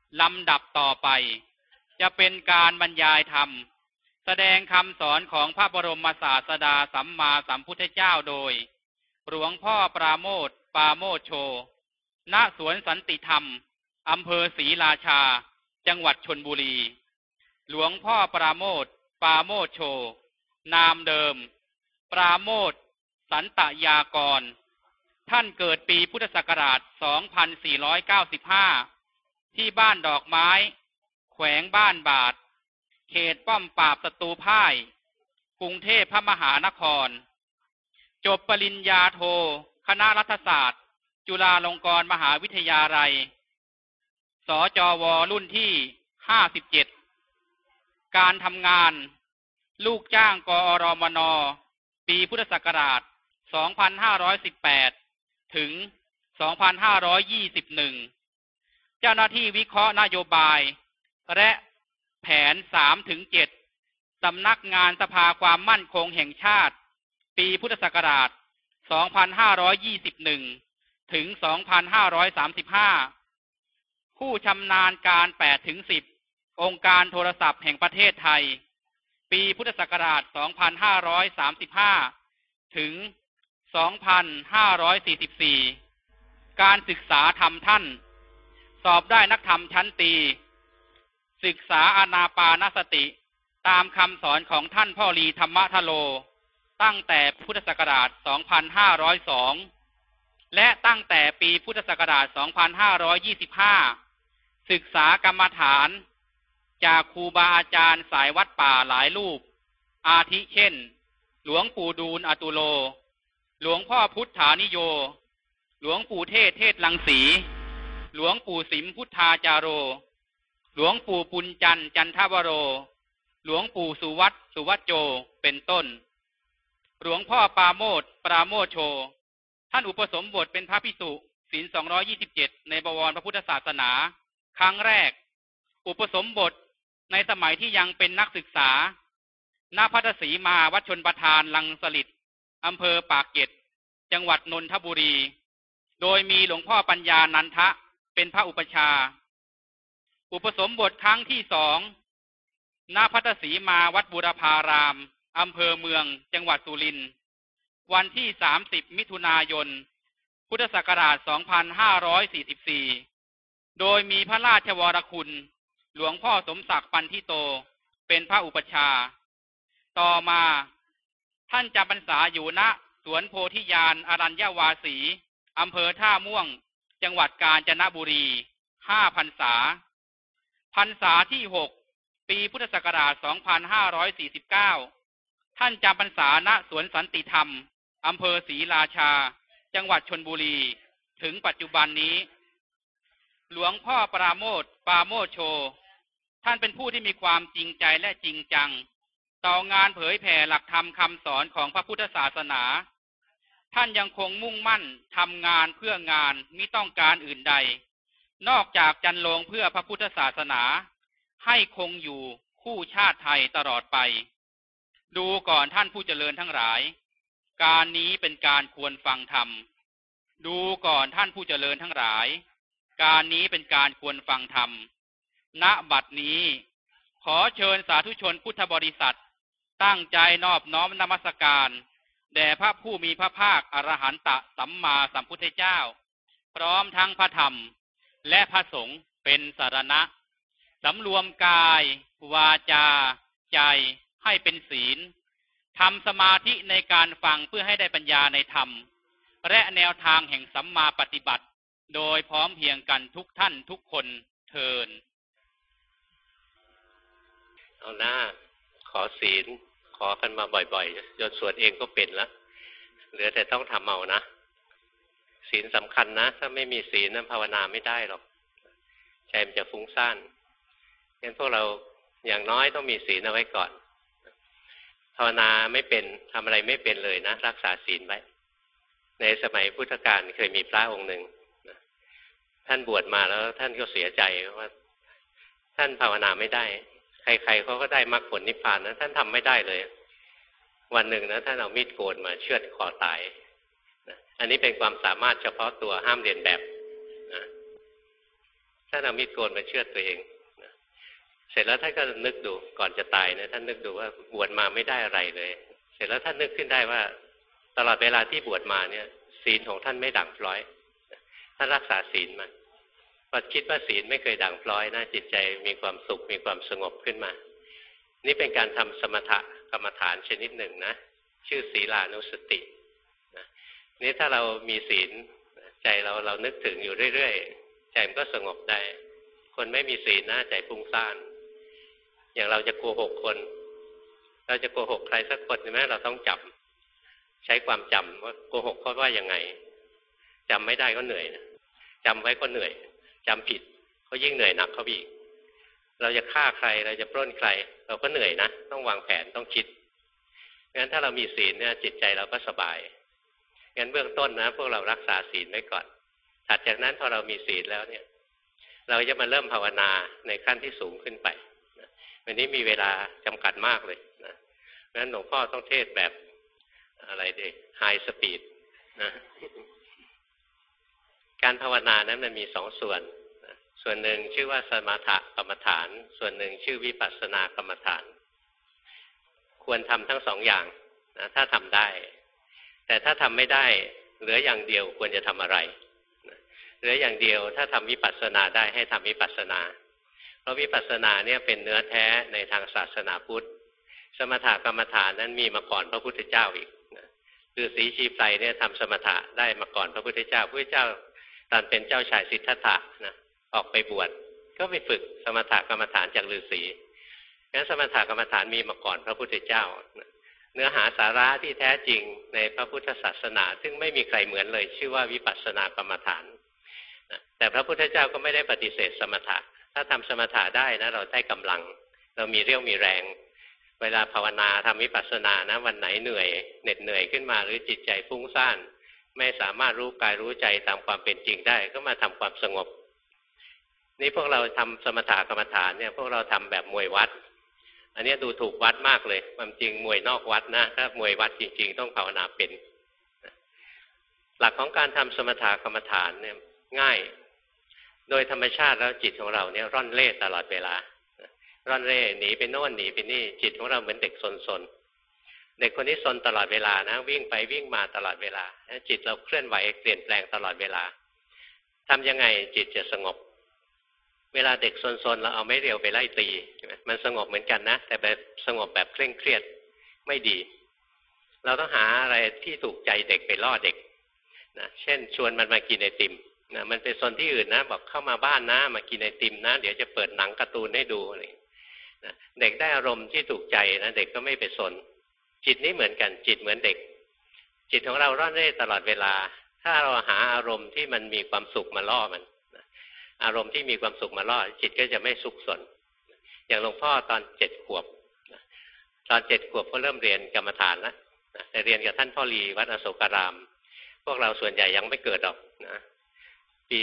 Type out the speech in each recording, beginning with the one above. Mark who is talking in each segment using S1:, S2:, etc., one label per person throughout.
S1: ลำดับต่อไปจะเป็นการบรรยายธรรมแสดงคำสอนของพระบรมศาสดาสัมมาสัมพุทธเจ้าโดยหลวงพ่อปราโมทย์ปราโมทย์โชณสวนสันติธรรมอำเภอศรีราชาจังหวัดชลบุรีหลวงพ่อปราโมทย์ปราโมทย์โชนามเดิมปราโมทย์สันตยากรท่านเกิดปีพุทธศักราช 2495 ที่บ้านดอกไม้แขวงบ้านบาทเขตป้อมปราบศัตรูพ่ายกรุงเทพพระมหานครจบปริญญาโทคณะรัฐศาสตร์จุฬาลงกรณ์มหาวิทยาลัยสจว.รุ่นที่ 57 การทำงานลูกจ้างกอรมน.ปีพุทธศักราช 2518 ถึง 2521 เจ้าหน้าที่วิเคราะห์นโยบายและแผน 3-7 สำนักงานสภาความมั่นคงแห่งชาติปีพุทธศักราช 2521 ถึง 2535 ผู้ชำนาญการ 8-10 องค์การโทรศัพท์แห่งประเทศไทยปีพุทธศักราช 2535 ถึง 2544 การศึกษาธรรมท่านสอบได้นักธรรมชั้นตรีศึกษาอานาปานสติตามคำสอนของท่านพ่อลีธรรมทโลตั้งแต่พุทธศักราช 2502 และตั้งแต่ปีพุทธศักราช 2525 ศึกษากรรมฐานจากครูบาอาจารย์สายวัดป่าหลายรูปอาทิเช่นหลวงปู่ดูลย์อตุโลหลวงพ่อพุทธานิโยหลวงปู่เทศเทศลังสีหลวงปู่สิมพุทธาจาโรหลวงปู่ปุญจันทร์จันทวโรหลวงปู่สุวัตสุวัจโจเป็นต้นหลวงพ่อปราโมทย์ปราโมทย์โชท่านอุปสมบทเป็นพระภิกษุศีล227ในบวรพระพุทธศาสนาครั้งแรกอุปสมบทในสมัยที่ยังเป็นนักศึกษาณพัทสีมาวัดชนประทานลังสลิดอำเภอปากเกร็ดจังหวัดนนทบุรีโดยมีหลวงพ่อปัญญานันทะเป็นพระอุปชาอุปสมบทครั้งที่2ณพัทสีมาวัดบูรพารามอำเภอเมืองจังหวัดสุรินทร์วันที่30มิถุนายนพุทธศักราช 2544 โดยมีพระราชวรคุณหลวงพ่อสมศักดิ์ปันธิโตเป็นพระอุปชาต่อมาท่านจำพรรษาอยู่ณสวนโพธิญาณอรัญญวาสีอำเภอท่าม่วงจังหวัดกาญจนบุรี5 พรรษาพรรษาที่6ปีพุทธศักราช 2549 ท่านจำพรรษาณสวนสันติธรรมอำเภอศรีราชาจังหวัดชลบุรีถึงปัจจุบันนี้หลวงพ่อปราโมทย์ปราโมทย์โชท่านเป็นผู้ที่มีความจริงใจและจริงจังต่องานเผยแผ่หลักธรรมคำสอนของพระพุทธศาสนาท่านยังคงมุ่งมั่นทำงานเพื่องานมิต้องการอื่นใดนอกจากจันโลงเพื่อพระพุทธศาสนาให้คงอยู่คู่ชาติไทยตลอดไปดูก่อนท่านผู้เจริญทั้งหลายการนี้เป็นการควรฟังธรรมดูก่อนท่านผู้เจริญทั้งหลายการนี้เป็นการควรฟังธรรมณบัดนี้ขอเชิญสาธุชนพุทธบริษัทตั้งใจนอบน้อมนมัสการแด่พระผู้มีพระภาคอรหันตสัมมาสัมพุทธเจ้าพร้อมทั้งพระธรรมและพระสงฆ์เป็นสรณะสำรวมกายวาจาใจให้เป็นศีลทำสมาธิในการฟังเพื่อให้ได้ปัญญาในธรรมและแนวทางแห่งสัมมาปฏิบัติโดยพร้อมเพรียงกันทุกท่านทุกคนเทิน
S2: เอาหน้าขอศีลขอกันมาบ่อยๆจนสวดเองก็เป็นแล้วเหลือแต่ต้องทำเอานะศีลสำคัญนะถ้าไม่มีศีลนั้นภาวนาไม่ได้หรอกใจมันจะฟุ้งซ่านงั้นพวกเราอย่างน้อยต้องมีศีลเอาไว้ก่อนภาวนาไม่เป็นทำอะไรไม่เป็นเลยนะรักษาศีลไว้ในสมัยพุทธกาลเคยมีพระองค์หนึ่งท่านบวชมาแล้วท่านก็เสียใจว่าท่านภาวนาไม่ได้ใครๆเขาก็ได้มรรคผลนิพพานนะท่านทำไม่ได้เลยวันหนึ่งนะท่านเอามีดโกนมาเชือดคอตายอันนี้เป็นความสามารถเฉพาะตัวห้ามเรียนแบบนะท่านเอามีดโกนมาเชือดตัวเองนะเสร็จแล้วท่านก็นึกดูก่อนจะตายนะท่านนึกดูว่าบวชมาไม่ได้อะไรเลยเสร็จแล้วท่านนึกขึ้นได้ว่าตลอดเวลาที่บวชมาเนี่ยศีลของท่านไม่ด่างพร้อยท่านรักษาศีลมาพอคิดว่าศีลไม่เคยด่างพร้อยนะจิตใจมีความสุขมีความสงบขึ้นมานี่เป็นการทำสมถะกรรมฐานชนิดหนึ่งนะชื่อศีลานุสตินะนี่ถ้าเรามีศีลใจเรานึกถึงอยู่เรื่อยๆใจมันก็สงบได้คนไม่มีศีลนะใจฟุ้งซ่านอย่างเราจะโกหกคนเราจะโกหกใครสักคนใช่ไหมเราต้องจำใช้ความจำว่าโกหกเขาว่ายังไงจำไม่ได้ก็เหนื่อยนะจำไว้ก็เหนื่อยจำผิดก็ยิ่งเหนื่อยหนักเขาอีกเราจะฆ่าใครเราจะปล้นใครเราก็เหนื่อยนะต้องวางแผนต้องคิดงั้นถ้าเรามีศีลเนี่ยจิตใจเราก็สบายงั้นเบื้องต้นนะพวกเรารักษาศีลไว้ก่อนถัดจากนั้นพอเรามีศีลแล้วเนี่ยเราจะมาเริ่มภาวนาในขั้นที่สูงขึ้นไปวันนี้มีเวลาจำกัดมากเลยนะงั้นหลวงพ่อต้องเทศแบบอะไรดีไฮสปีดนะการภาวนานั้นมันมีสองส่วนส่วนหนึ่งชื่อว่าสมถกรรมฐานส่วนหนึ่งชื่อวิปัสสนากรรมฐานควรทำทั้งสองอย่างนะถ้าทำได้แต่ถ้าทำไม่ได้เหลืออย่างเดียวควรจะทำอะไรเหลืออย่างเดียวถ้าทำวิปัสสนาได้ให้ทำวิปัสสนาเพราะวิปัสสนาเนี่ยเป็นเนื้อแท้ในทางศาสนาพุทธสมถกรรมฐานนั้นมีมาก่อนพระพุทธเจ้าอีกฤาษีชีไพรเนี่ยทำสมถะได้มาก่อนพระพุทธเจ้าพระพุทธเจ้าตอนเป็นเจ้าชายสิทธัตถะนะออกไปบวชก็ไปฝึกสมถกรรมฐานจากฤาษีงั้นสมถกรรมฐานมีมาก่อนพระพุทธเจ้าเนื้อหาสาระที่แท้จริงในพระพุทธศาสนาซึ่งไม่มีใครเหมือนเลยชื่อว่าวิปัสสนากรรมฐานแต่พระพุทธเจ้าก็ไม่ได้ปฏิเสธสมถะถ้าทำสมถะได้นะเราได้กำลังเรามีเรี่ยวมีแรงเวลาภาวนาทำวิปัสสนานะวันไหนเหนื่อยเหน็ดเหนื่อยขึ้นมาหรือจิตใจฟุ้งซ่านไม่สามารถรู้กายรู้ใจตามความเป็นจริงได้ก็มาทำความสงบนี่พวกเราทำสมถะกรรมฐานเนี่ยพวกเราทำแบบมวยวัดอันนี้ดูถูกวัดมากเลยความจริงมวยนอกวัดนะถ้ามวยวัดจริงๆต้องภาวนาเป็นหลักของการทำสมถะกรรมฐานเนี่ยง่ายโดยธรรมชาติแล้วจิตของเราเนี่ยร่อนเร่ตลอดเวลาร่อนเร่หนีไปโน่นหนีไปนี่จิตของเราเหมือนเด็กซนๆเด็กคนนี้ซนตลอดเวลานะวิ่งไปวิ่งมาตลอดเวลาจิตเราเคลื่อนไหวเปลี่ยนแปลงตลอดเวลาทำยังไงจิตจะสงบเวลาเด็กซนๆเราเอาไม้เรียวไปไล่ตีมันสงบเหมือนกันนะแต่แบบสงบแบบเคร่งเครียดไม่ดีเราต้องหาอะไรที่ถูกใจเด็กไปล่อเด็กนะเช่นชวนมันมากินไอติมนะมันไปซนที่อื่นนะบอกเข้ามาบ้านนะมากินไอติมนะเดี๋ยวจะเปิดหนังการ์ตูนให้ดูอะไรนะเด็กได้อารมณ์ที่ถูกใจนะเด็กก็ไม่ไปซนจิตนี้เหมือนกันจิตเหมือนเด็กจิตของเราร่อนเร่ตลอดเวลาถ้าเราหาอารมณ์ที่มันมีความสุขมาล่อมันอารมณ์ที่มีความสุขมาล่อจิตก็จะไม่สุขสนอย่างหลวงพ่อตอน7 ขวบตอน7 ขวบก็เริ่มเรียนกรรมฐานแล้วแต่เรียนกับท่านพ่อลีวัดอโศการามพวกเราส่วนใหญ่ยังไม่เกิดหรอกนะปี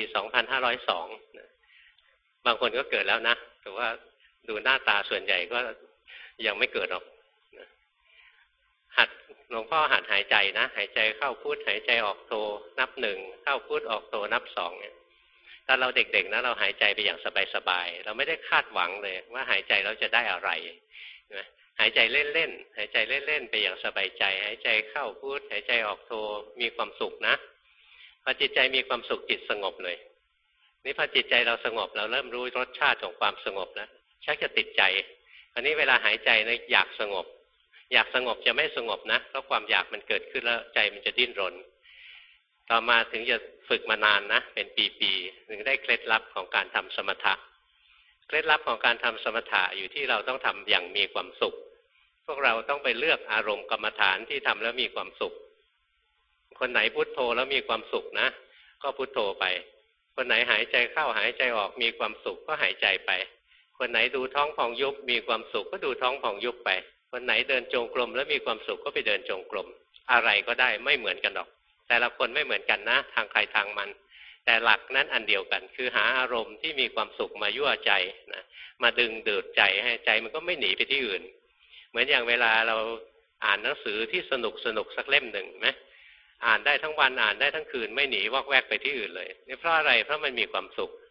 S2: 2502นะบางคนก็เกิดแล้วนะแต่ว่าดูหน้าตาส่วนใหญ่ก็ยังไม่เกิดหรอกนะหัดหลวงพ่อหัดหายใจนะหายใจเข้าพุทหายใจออกโทนับ1เข้าพุทออกโทนับ2เนี่ยตอนเราเด็กๆนะเราหายใจไปอย่างสบายๆเราไม่ได้คาดหวังเลยว่าหายใจเราจะได้อะไรนะหายใจเล่นๆหายใจเล่นๆไปอย่างสบายใจหายใจเข้าพุทหายใจออกโทมีความสุขนะพอจิตใจมีความสุขจิตสงบเลยนี่พอจิตใจเราสงบเราเริ่มรู้รสชาติของความสงบแล้วชักจะติดใจอันนี้เวลาหายใจนะอยากสงบจะไม่สงบนะเพราะความอยากมันเกิดขึ้นแล้วใจมันจะดิ้นรนต่อมาถึงจะฝึกมานานนะเป็นปีๆถึงได้เคล็ดลับของการทำสมถะเคล็ดลับของการทำสมถะอยู่ที่เราต้องทำอย่างมีความสุขพวกเราต้องไปเลือกอารมณ์กรรมฐานที่ทำแล้วมีความสุขคนไหนพุทโธแล้วมีความสุขนะก็พุทโธไปคนไหนหายใจเข้าหายใจออกมีความสุขก็หายใจไปคนไหนดูท้องพองยุบมีความสุขก็ดูท้องพองยุบไปคนไหนเดินจงกรมแล้วมีความสุขก็ไปเดินจงกรมอะไรก็ได้ไม่เหมือนกันหรอกแต่ละคนไม่เหมือนกันนะทางใครทางมันแต่หลักนั้นอันเดียวกันคือหาอารมณ์ที่มีความสุขมายั่วใจนะมาดึงดูดใจให้ใจมันก็ไม่หนีไปที่อื่นเหมือนอย่างเวลาเราอ่านหนังสือที่สนุกสักเล่มหนึ่งไหมอ่านได้ทั้งวันอ่านได้ทั้งคืนไม่หนีวอกแวกไปที่อื่นเลยนี่เพราะอะไรเพราะมันมีความสุข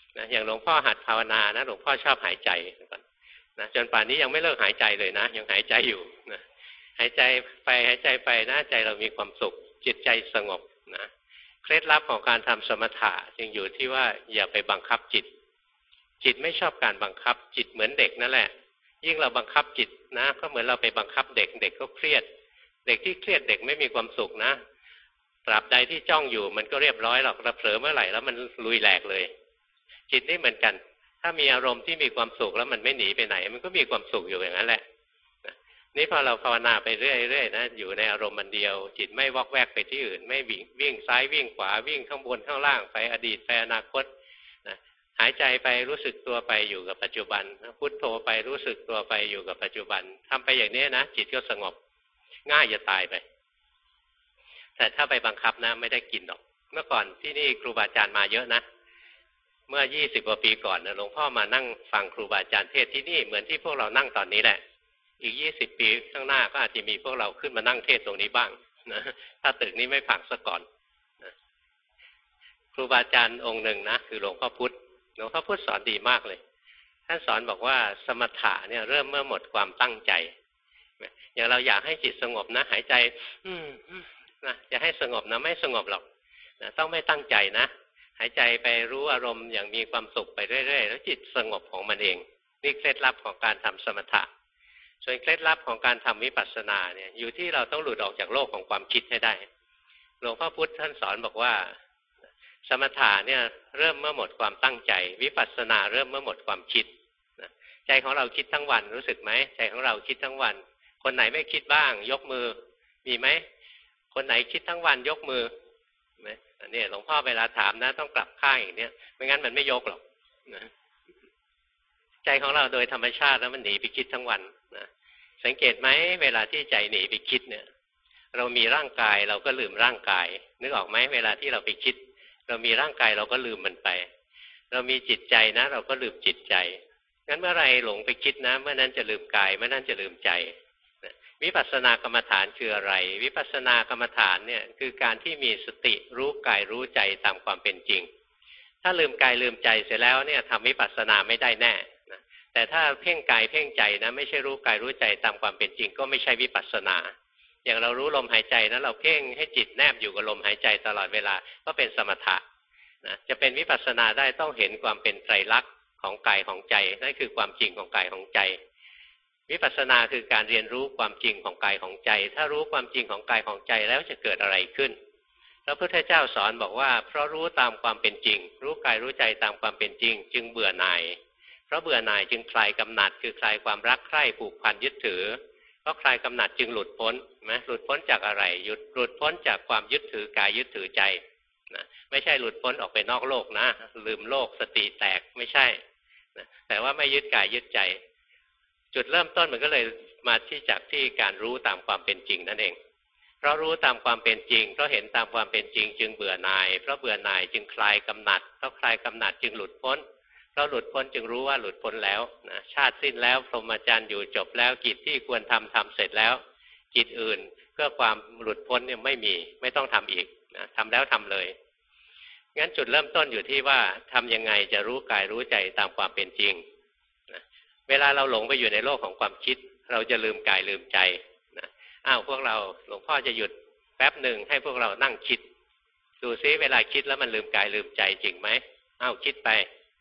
S2: นะอย่างหลวงพ่อหัดภาวนานะหลวงพ่อชอบหายใจนะจนป่านนี้ยังไม่เลิกหายใจเลยนะยังหายใจอยู่นะหายใจไปนะใจเรามีความสุขจิตใจสงบนะเคล็ดลับของการทำสมถะจึงอยู่ที่ว่าอย่าไปบังคับจิตจิตไม่ชอบการบังคับจิตเหมือนเด็กนั่นแหละยิ่งเราบังคับจิตนะก็เหมือนเราไปบังคับเด็กเด็กก็เครียดเด็กที่เครียดเด็กไม่มีความสุขนะตราบใดที่จ้องอยู่มันก็เรียบร้อยหรอกเราเผลอเมื่อไหร่แล้วมันลุยแหลกเลยจิตนี่เหมือนกันถ้ามีอารมณ์ที่มีความสุขแล้วมันไม่หนีไปไหนมันก็มีความสุขอยู่อย่างนั้นแหละนี่พอเราภาวนาไปเรื่อยๆนะอยู่ในอารมณ์มันเดียวจิตไม่วอกแวกไปที่อื่นไม่วิ่งซ้ายวิ่งขวาวิ่งข้างบนข้างล่างไปอดีตไปอนาคตนะหายใจไปรู้สึกตัวไปอยู่กับปัจจุบันพุทโธไปรู้สึกตัวไปอยู่กับปัจจุบันทำไปอย่างนี้นะจิตก็สงบง่ายจะตายไปแต่ถ้าไปบังคับนะไม่ได้กินหรอกเมื่อก่อนที่นี่ครูบาอาจารย์มาเยอะนะเมื่อ20 กว่าปีก่อนนะหลวงพ่อมานั่งฟังครูบาอาจารย์เทศที่นี่เหมือนที่พวกเรานั่งตอนนี้แหละอีก20 ปีข้างหน้าก็อาจจะมีพวกเราขึ้นมานั่งเทศตรงนี้บ้างนะถ้าตึกนี้ไม่พังซะก่อนนะครูบาอาจารย์องค์หนึ่งนะคือหลวงพ่อพุธหลวงพ่อพุธสอนดีมากเลยท่านสอนบอกว่าสมถะเนี่ยเริ่มเมื่อหมดความตั้งใจอย่างเราอยากให้จิตสงบนะหายใจนะจะให้สงบนะไม่สงบหรอกนะต้องไม่ตั้งใจนะหายใจไปรู้อารมณ์อย่างมีความสุขไปเรื่อยๆแล้วจิตสงบของมันเองนี่เคล็ดลับของการทำสมถะส่วนเคล็ดลับของการทำวิปัสสนาเนี่ยอยู่ที่เราต้องหลุดออกจากโลกของความคิดให้ได้หลวงพ่อพุธท่านสอนบอกว่าสมถะเนี่ยเริ่มเมื่อหมดความตั้งใจวิปัสสนาเริ่มเมื่อหมดความคิดใจของเราคิดทั้งวันรู้สึกไหมใจของเราคิดทั้งวันคนไหนไม่คิดบ้างยกมือมีไหมคนไหนคิดทั้งวันยกมือไหมนี่หลวงพ่อเวลาถามนะต้องกลับข้างอย่างนี้ไม่งั้นมันไม่ยกหรอกนะใจของเราโดยธรรมชาติแล้วมันหนีไปคิดทั้งวันนะสังเกตไหมเวลาที่ใจหนีไปคิดเนี่ยเรามีร่างกายเราก็ลืมร่างกายนึกออกไหมเวลาที่เราไปคิดเรามีร่างกายเราก็ลืมมันไปเรามีจิตใจนะเราก็ลืมจิตใจงั้นเมื่อไรหลงไปคิดนะเมื่อนั้นจะลืมกายเมื่อนั้นจะลืมใจวิปัสสนากรรมฐานคืออะไรวิปัสสนากรรมฐานเนี่ยคือการที่มีสติรู้กายรู้ใจตามความเป็นจริงถ้าลืมกายลืมใจเสร็จแล้วเนี่ยทำวิปัสสนาไม่ได้แน่นะแต่ถ้าเพ่งกายเพ่งใจนะไม่ใช่รู้กายรู้ใจตามความเป็นจริงก็ไม่ใช่วิปัสสนาอย่างเรารู้ลมหายใจนะเราเพ่งให้จิตแนบอยู่กับลมหายใจตลอดเวลาก็เป็นสมถะนะจะเป็นวิปัสสนาได้ต้องเห็นความเป็นไตรลักษณ์ของกายของใจนั่นคือความจริงของกายของใจวิปัสสนาคือการเรียนรู้ความจริงของกายของใจถ้ารู้ความจริงของกายของใจแล้วจะเกิดอะไรขึ้นพระพุทธเจ้าสอนบอกว่าเพราะรู้ตามความเป็นจริงรู้กายรู้ใจตามความเป็นจริงจึงเบื่อหน่ายเพราะเบื่อหน่ายจึงคลายกำหนัดคือคลายความรักใคร่ผูกพันยึดถือเพราะคลายกำหนัดจึงหลุดพ้นนะหลุดพ้นจากอะไรหลุดพ้นจากความยึดถือกายยึดถือใจนะไม่ใช่หลุดพ้นออกไปนอกโลกนะลืมโลกสติแตกไม่ใช่นะแต่ว่าไม่ยึดกายยึดใจจุดเริ่มต้นมันก็เลยมาที่จากที่การรู้ตามความเป็นจริงนั่นเองเพราะรู้ตามความเป็นจริงเพราะเห็นตามความเป็นจริงจึงเบื่อหน่ายเพราะเบื่อหน่ายจึงคลายกำหนัดเพราะคลายกำหนัดจึงหลุดพ้นเพราะหลุดพ้นจึงรู้ว่าหลุดพ้นแล้วนะชาติสิ้นแล้วพรหมจรรย์อยู่จบแล้วกิจที่ควรทำเสร็จแล้วกิจอื่นเพื่อความหลุดพ้นเนี่ยไม่มีไม่ต้องทำอีกนะทำแล้วทำเลยงั้นจุดเริ่มต้นอยู่ที่ว่าทำยังไงจะรู้กายรู้ใจตามความเป็นจริงเวลาเราหลงไปอยู่ในโลกของความคิดเราจะลืมกายลืมใจนะพวกเราหลวงพ่อจะหยุดแป๊บหนึ่งให้พวกเรานั่งคิดดูซิเวลาคิดแล้วมันลืมกายลืมใจจริงไหมคิดไป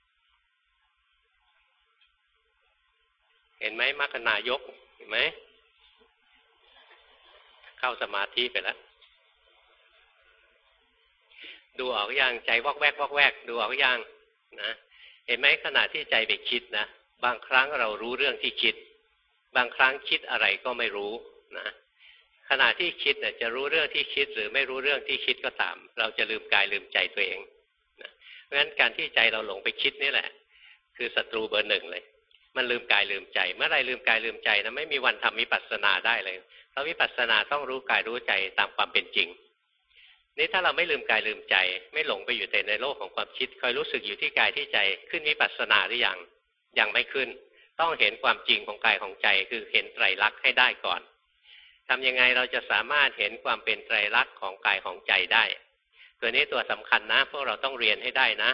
S2: เห็นไหมมรรคนายกเห็นไหมเข้าสมาธิไปแล้วดูออกยังใจวอกแวกวอกแวกดูออกยังนะเห็นไหมขณะที่ใจไปคิดนะบางครั้งเรารู้เรื่องที่คิดบางครั้งคิดอะไรก็ไม่รู้นะขณะที่คิดเนี่ยจะรู้เรื่องที่คิดหรือไม่รู้เรื่องที่คิดก็ตามเราจะลืมกายลืมใจตัวเองนะเพราะฉะนั้นการที่ใจเราหลงไปคิดนี่แหละคือศัตรูเบอร์หนึ่งเลยมันลืมกายลืมใจเมื่อไรลืมกายลืมใจนะไม่มีวันทำวิปัสสนาได้เลยเพราะวิปัสสนาต้องรู้กายรู้ใจตามความเป็นจริงนี่ถ้าเราไม่ลืมกายลืมใจไม่หลงไปอยู่แต่ในโลกของความคิดคอยรู้สึกอยู่ที่กายที่ใจขึ้นวิปัสสนาหรือยังไม่ขึ้นต้องเห็นความจริงของกายของใจคือเห็นไตรลักษณ์ให้ได้ก่อนทำยังไงเราจะสามารถเห็นความเป็นไตรลักษณ์ของกายของใจได้ตัวนี้ตัวสำคัญนะพวกเราต้องเรียนให้ได้นะ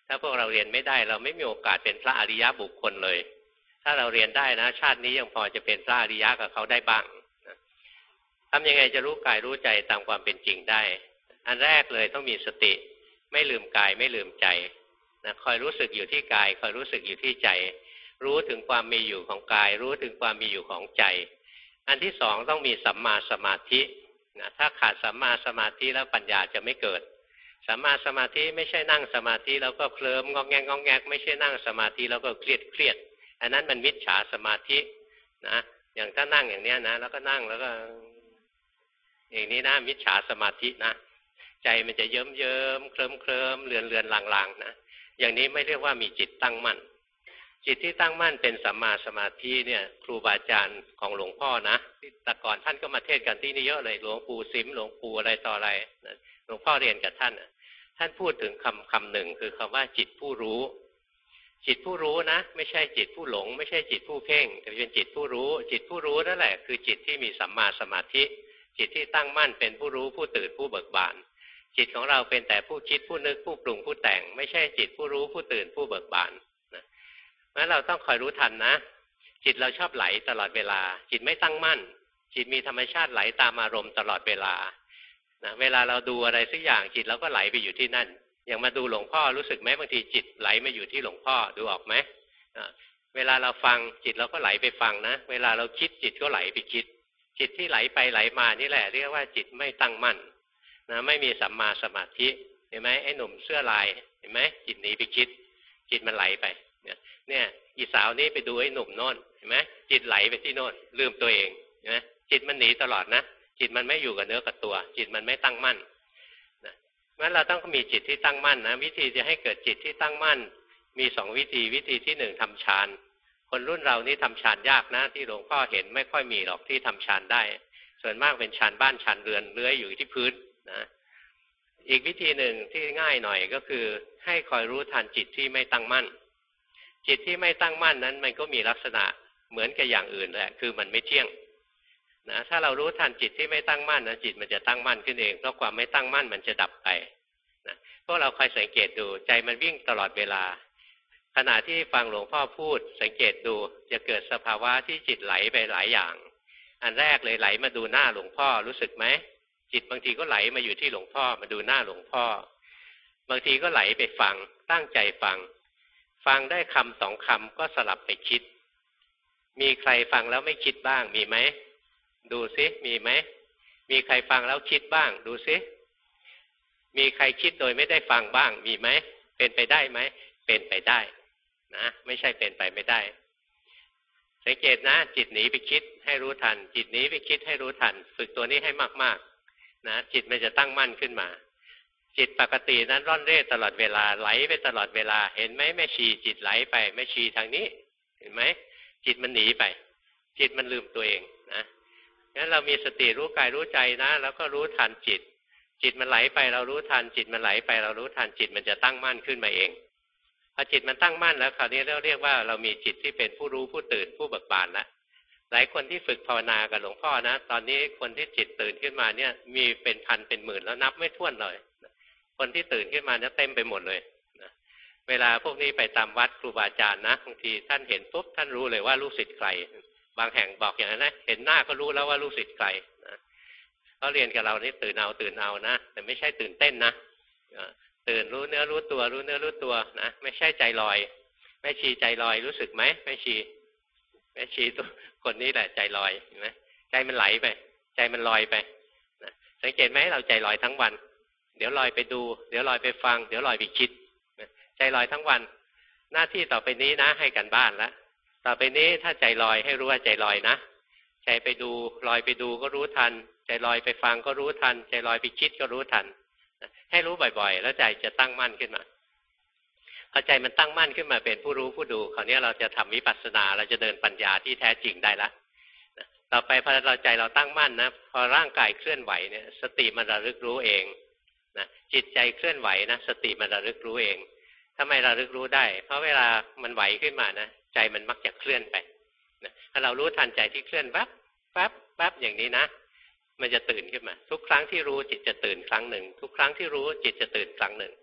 S2: ถ้าพวกเราเรียนไม่ได้เราไม่มีโอกาสเป็นพระอริยบุคคลเลยถ้าเราเรียนได้นะชาตินี้ยังพอจะเป็นพระอริยะกับเขาได้บ้างทำยังไงจะรู้กายรู้ใจตามความเป็นจริงได้อันแรกเลยต้องมีสติไม่ลืมกายไม่ลืมใจนะคอยรู้สึกอยู่ที่กายคอยรู้สึกอยู่ที่ใจรู้ถึงความมีอยู่ของกายรู้ถึงความมีอยู่ของใจอันที่สองต้องมีสัมมาสมาธินะถ้าขาดสัมมาสมาธิแล้วปัญญาจะไม่เกิดสัมมาสมาธิไม่ใช่นั่งสมาธิแล้วก็เคลิ้มงอแงงงแงกไม่ใช่นั่งสมาธิแล้วก็เครียดอันนั้นมันมิจฉาสมาธินะอย่างถ้านั่งอย่างเนี้ยนะแล้วก็นั่งแล้วก็อย่างนี้นะมิจฉาสมาธินะใจมันจะเยิ้มเคลิ้มเลือนลางๆนะอย่างนี้ไม่เรียกว่ามีจิตตั้งมั่นจิตที่ตั้งมั่นเป็นสัมมาสมาธิเนี่ยครูบาอาจารย์ของหลวงพ่อนะแต่ก่อนท่านก็มาเทศกันที่นี่เยอะเลยหลวงปู่สิมหลวงปู่อะไรต่ออะไรหลวงพ่อเรียนกับท่านท่านพูดถึงคำหนึ่งคือคำว่าจิตผู้รู้จิตผู้รู้นะไม่ใช่จิตผู้หลงไม่ใช่จิตผู้เพ่งแต่เป็นจิตผู้รู้จิตผู้รู้นั่นแหละคือจิตที่มีสัมมาสมาธิจิตที่ตั้งมั่นเป็นผู้รู้ผู้ตื่นผู้เบิกบานจิตของเราเป็นแต่ผู้คิดผู้นึกผู้ปรุงผู้แต่งไม่ใช่จิตผู้รู้ผู้ตื่นผู้เบิกบานนะงั้นเราต้องคอยรู้ทันนะจิตเราชอบไหลตลอดเวลาจิตไม่ตั้งมั่นจิตมีธรรมชาติไหลตามอารมณ์ตลอดเวลานะเวลาเราดูอะไรสักอย่างจิตเราก็ไหลไปอยู่ที่นั่นอย่างมาดูหลวงพ่อรู้สึกไหมบางทีจิตไหลมาอยู่ที่หลวงพ่อดูออกไหมเวลาเราฟังจิตเราก็ไหลไปฟังนะเวลาเราคิดจิตก็ไหลไปคิดจิตที่ไหลไปไหลมานี่แหละเรียกว่าจิตไม่ตั้งมั่นนะไม่มีสัมมาสมาธิเห็นไหมไอ้หนุ่มเสื้อลายเห็นไหมจิตหนีไปคิดจิตมันไหลไปเนี่ยอีสาวนี้ไปดูไอ้หนุ่มโน่นเห็นไหมจิตไหลไปที่โน่นลืมตัวเองเห็นไหมจิตมันหนีตลอดนะจิตมันไม่อยู่กับเนื้อกับตัวจิตมันไม่ตั้งมั่นนะงั้นเราต้องมีจิตที่ตั้งมั่นนะวิธีจะให้เกิดจิตที่ตั้งมั่นมีสองวิธีวิธีที่หนึ่งทำฌานคนรุ่นเรานี่ทำฌานยากนะที่หลวงพ่อเห็นไม่ค่อยมีหรอกที่ทำฌานได้ส่วนมากเป็นฌานบ้านฌานเรือนเลื้อยอยู่ที่พื้นนะอีกวิธีหนึ่งที่ง่ายหน่อยก็คือให้คอยรู้ทันจิตที่ไม่ตั้งมั่นจิตที่ไม่ตั้งมั่นนั้นมันก็มีลักษณะเหมือนกับอย่างอื่นแหละคือมันไม่เที่ยงนะถ้าเรารู้ทันจิตที่ไม่ตั้งมั่นนะจิตมันจะตั้งมั่นขึ้นเองเพราะความไม่ตั้งมั่นมันจะดับไปนะพวกเราคอยสังเกตดูใจมันวิ่งตลอดเวลาขณะที่ฟังหลวงพ่อพูดสังเกตดูจะเกิดสภาวะที่จิตไหลไปหลายอย่างอันแรกเลยไหลมาดูหน้าหลวงพ่อรู้สึกไหมจิตบางทีก็ไหลมาอยู่ที่หลวงพ่อมาดูหน้าหลวงพ่อบางทีก็ไหลไปฟังตั้งใจฟังได้คำสองคำก็สลับไปคิดมีใครฟังแล้วไม่คิดบ้างมีไหมดูซิมีไหมมีใครฟังแล้วคิดบ้างดูซิมีใครคิดโดยไม่ได้ฟังบ้างมีไหมเป็นไปได้ไหมเป็นไปได้นะไม่ใช่เป็นไปไม่ได้สังเกตนะจิตหนีไปคิดให้รู้ทันจิตหนีไปคิดให้รู้ทันฝึกตัวนี้ให้มากๆนะจิตมันจะตั้งมั่นขึ้นมาจิตปกตินั้นร่อนเร่ตลอดเวลาไหลไปตลอดเวลาเห็นไหมแม่ชีจิตไหลไปแม่ชีทางนี้เห็นไหมจิตมันหนีไปจิตมันลืมตัวเองนะงั้นเรามีสติรู้กายรู้ใจนะแล้วก็รู้ทันจิตมันไหลไปเรารู้ทันจิตมันไหลไปเรารู้ทันจิตมันจะตั้งมั่นขึ้นมาเองพอจิตมันตั้งมั่นแล้วคราวนี้เราเรียกว่าเรามีจิตที่เป็นผู้รู้ผู้ตื่นผู้เบิกบานแล้วหลายคนที่ฝึกภาวนากับหลวงพ่อนะตอนนี้คนที่จิตตื่นขึ้นมาเนี่ยมีเป็นพันเป็นหมื่นแล้วนับไม่ถ้วนเลยคนที่ตื่นขึ้นมาเนี่ยเต็มไปหมดเลยนะเวลาพวกนี้ไปตามวัดครูบาอาจารย์นะบางทีท่านเห็นปุ๊บท่านรู้เลยว่าลูกศิษย์ใครบางแห่งบอกอย่างนั้นนะเห็นหน้าก็รู้แล้วว่าลูกศิษย์ใครนะเขาเรียนกับเรานี่ตื่นเอานะแต่ไม่ใช่ตื่นเต้นนะตื่นรู้เนื้อรู้ตัวนะไม่ใช่ใจลอยแม่ชีใจลอยรู้สึกไหมแม่ชีตัวคนนี้แหละใจลอยเห็นไหมใจมันไหลไปใจมันลอยไปนะสังเกตไหมเราใจลอยทั้งวันเดี๋ยวลอยไปดูเดี๋ยวลอยไปฟังเดี๋ยวลอยไปคิดใจลอยทั้งวันหน้าที่ต่อไปนี้นะให้กันบ้านแล้วต่อไปนี้ถ้าใจลอยให้รู้ว่าใจลอยนะใจไปดูลอยไปดูก็รู้ทันใจลอยไปฟังก็รู้ทันใจลอยไปคิดก็รู้ทันให้รู้บ่อยๆแล้วใจจะตั้งมั่นขึ้นมาพอใจมันตั้งมั่นขึ้นมาเป็นผู้รู้ผู้ดูคราวนี้เราจะทำวิปัสสนาเราจะเดินปัญญาที่แท้จริงได้ละต่อไปพอเราใจเราตั้งมั่นนะพอร่างกายเคลื่อนไหวเนี่ยสติมันระลึกรู้เองนะจิตใจเคลื่อนไหวนะสติมันระลึกรู้เองทำไมระลึกรู้ได้เพราะเวลามันไหวขึ้นมานะใจมันมักจะเคลื่อนไปนะถ้าเรารู้ทันใจที่เคลื่อนแวบอย่างนี้นะมันจะตื่นขึ้นมาทุกครั้งที่รู้จิตจะตื่นครั้งหนึ่งทุกครั้งที่รู้จิตจะตื่นครั้งหนึ่งนะ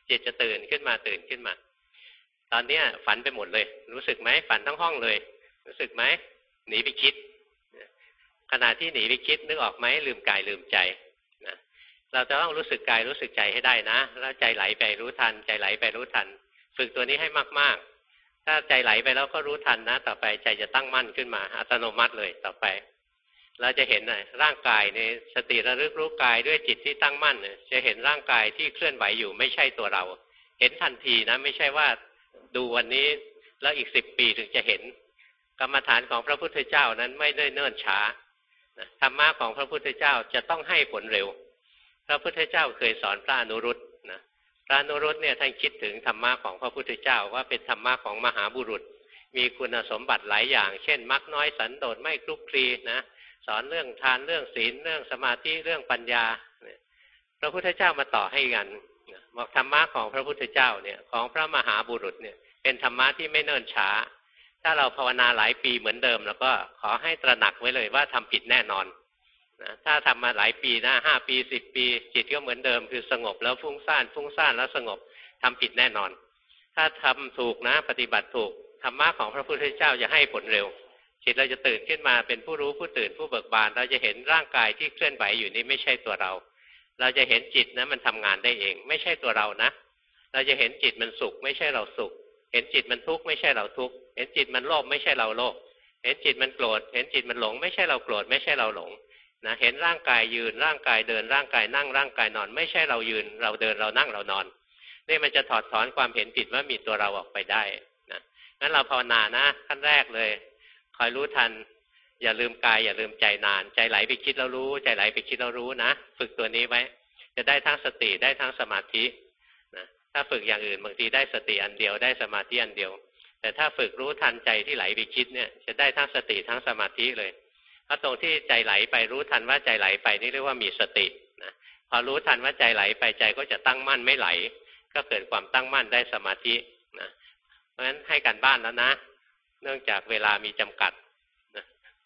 S2: จิตจะตื่นขึ้นมาตอนเนี้ยฝันไปหมดเลยรู้สึกไหมฝันทั้งห้องเลยรู้สึกไหมหนีไปคิดขณะที่หนีไปคิดนึกออกไหมลืมกายลืมใจนะเราจะต้องรู้สึกกายรู้สึกใจให้ได้นะแล้วใจไหลไปรู้ทันใจไหลไปรู้ทันฝึกตัวนี้ให้มากๆถ้าใจไหลไปแล้วก็รู้ทันนะต่อไปใจจะตั้งมั่นขึ้นมาอัตโนมัติเลยต่อไปเราจะเห็นร่างกายในสติระลึกรู้กายด้วยจิตที่ตั้งมั่นจะเห็นร่างกายที่เคลื่อนไหวอยู่ไม่ใช่ตัวเราเห็นทันทีนะไม่ใช่ว่าดูวันนี้แล้วอีก10 ปีถึงจะเห็นกรรมฐานของพระพุทธเจ้านั้นไม่ได้เนิ่นช้าธรรมะของพระพุทธเจ้าจะต้องให้ผลเร็วพระพุทธเจ้าเคยสอนพระอนุรุตนะพระอนุรุตเนี่ยท่านคิดถึงธรรมะของพระพุทธเจ้าว่าเป็นธรรมะของมหาบุรุษมีคุณสมบัติหลายอย่างเช่นมักน้อยสันโดษไม่คลุกคลีนะสอนเรื่องทานเรื่องศีลเรื่องสมาธิเรื่องปัญญาพระพุทธเจ้ามาต่อให้กันบอกธรรมะของพระพุทธเจ้าเนี่ยของพระมหาบุรุษเนี่ยเป็นธรรมะที่ไม่เนิ่นช้าถ้าเราภาวนาหลายปีเหมือนเดิมแล้วก็ขอให้ตระหนักไว้เลยว่าทำผิดแน่นอนนะถ้าทำมาหลายปีนะ5 ปี10 ปีจิตก็เหมือนเดิมคือสงบแล้วฟุ้งซ่านแล้วสงบทำผิดแน่นอนถ้าทำถูกนะปฏิบัติถูกธรรมะของพระพุทธเจ้าจะให้ผลเร็วจิตเราจะตื่นขึ้นมาเป็นผู้รู้ผู้ตื่นผู้เบิกบานเราจะเห็นร่างกายที่เคลื่อนไหวอยู่นี้ไม่ใช่ตัวเราเราจะเห็นจิตนะมันทำงานได้เองไม่ใช่ตัวเรานะเราจะเห็นจิตมันสุขไม่ใช่เราสุขเห็นจิตมันทุกข์ไม่ใช่เราทุกข์เห็นจิตมันโลภไม่ใช่เราโลภเห็นจิตมันโกรธเห็นจิตมันหลงไม่ใช่เราโกรธไม่ใช่เราหลงนะเห็นร่างกายยืนร่างกายเดินร่างกายนั่งร่างกายนอนไม่ใช่เรายืนเราเดินเรานั่งเรานอนนี่มันจะถอดถอนความเห็นผิดว่ามีตัวเราออกไปได้นะงั้นเราภาวนานะขั้นแรกเลยคอยรู้ทันอย่าลืมกายอย่าลืมใจนานใจไหลไปคิดแล้วรู้ใจไหลไปคิดแล้วรู้นะฝึกตัวนี้ไว้จะได้ทั้งสติได้ทั้งสมาธินะถ้าฝึกอย่างอื่นบางทีได้สติอันเดียวได้สมาธิอันเดียวแต่ถ้าฝึกรู้ทันใจที่ไหลไปคิดเนี่ยจะได้ทั้งสติทั้งสมาธิเลยถ้าตรงที่ใจไหลไปรู้ทันว่าใจไหลไปนี่เรียกว่ามีสตินะพอรู้ทันว่าใจไหลไปใจก็จะตั้งมั่นไม่ไหลก็เกิดความตั้งมั่นได้สมาธินะเพราะฉะนั้นให้การบ้านแล้วนะเนื่องจากเวลามีจำกัดนะ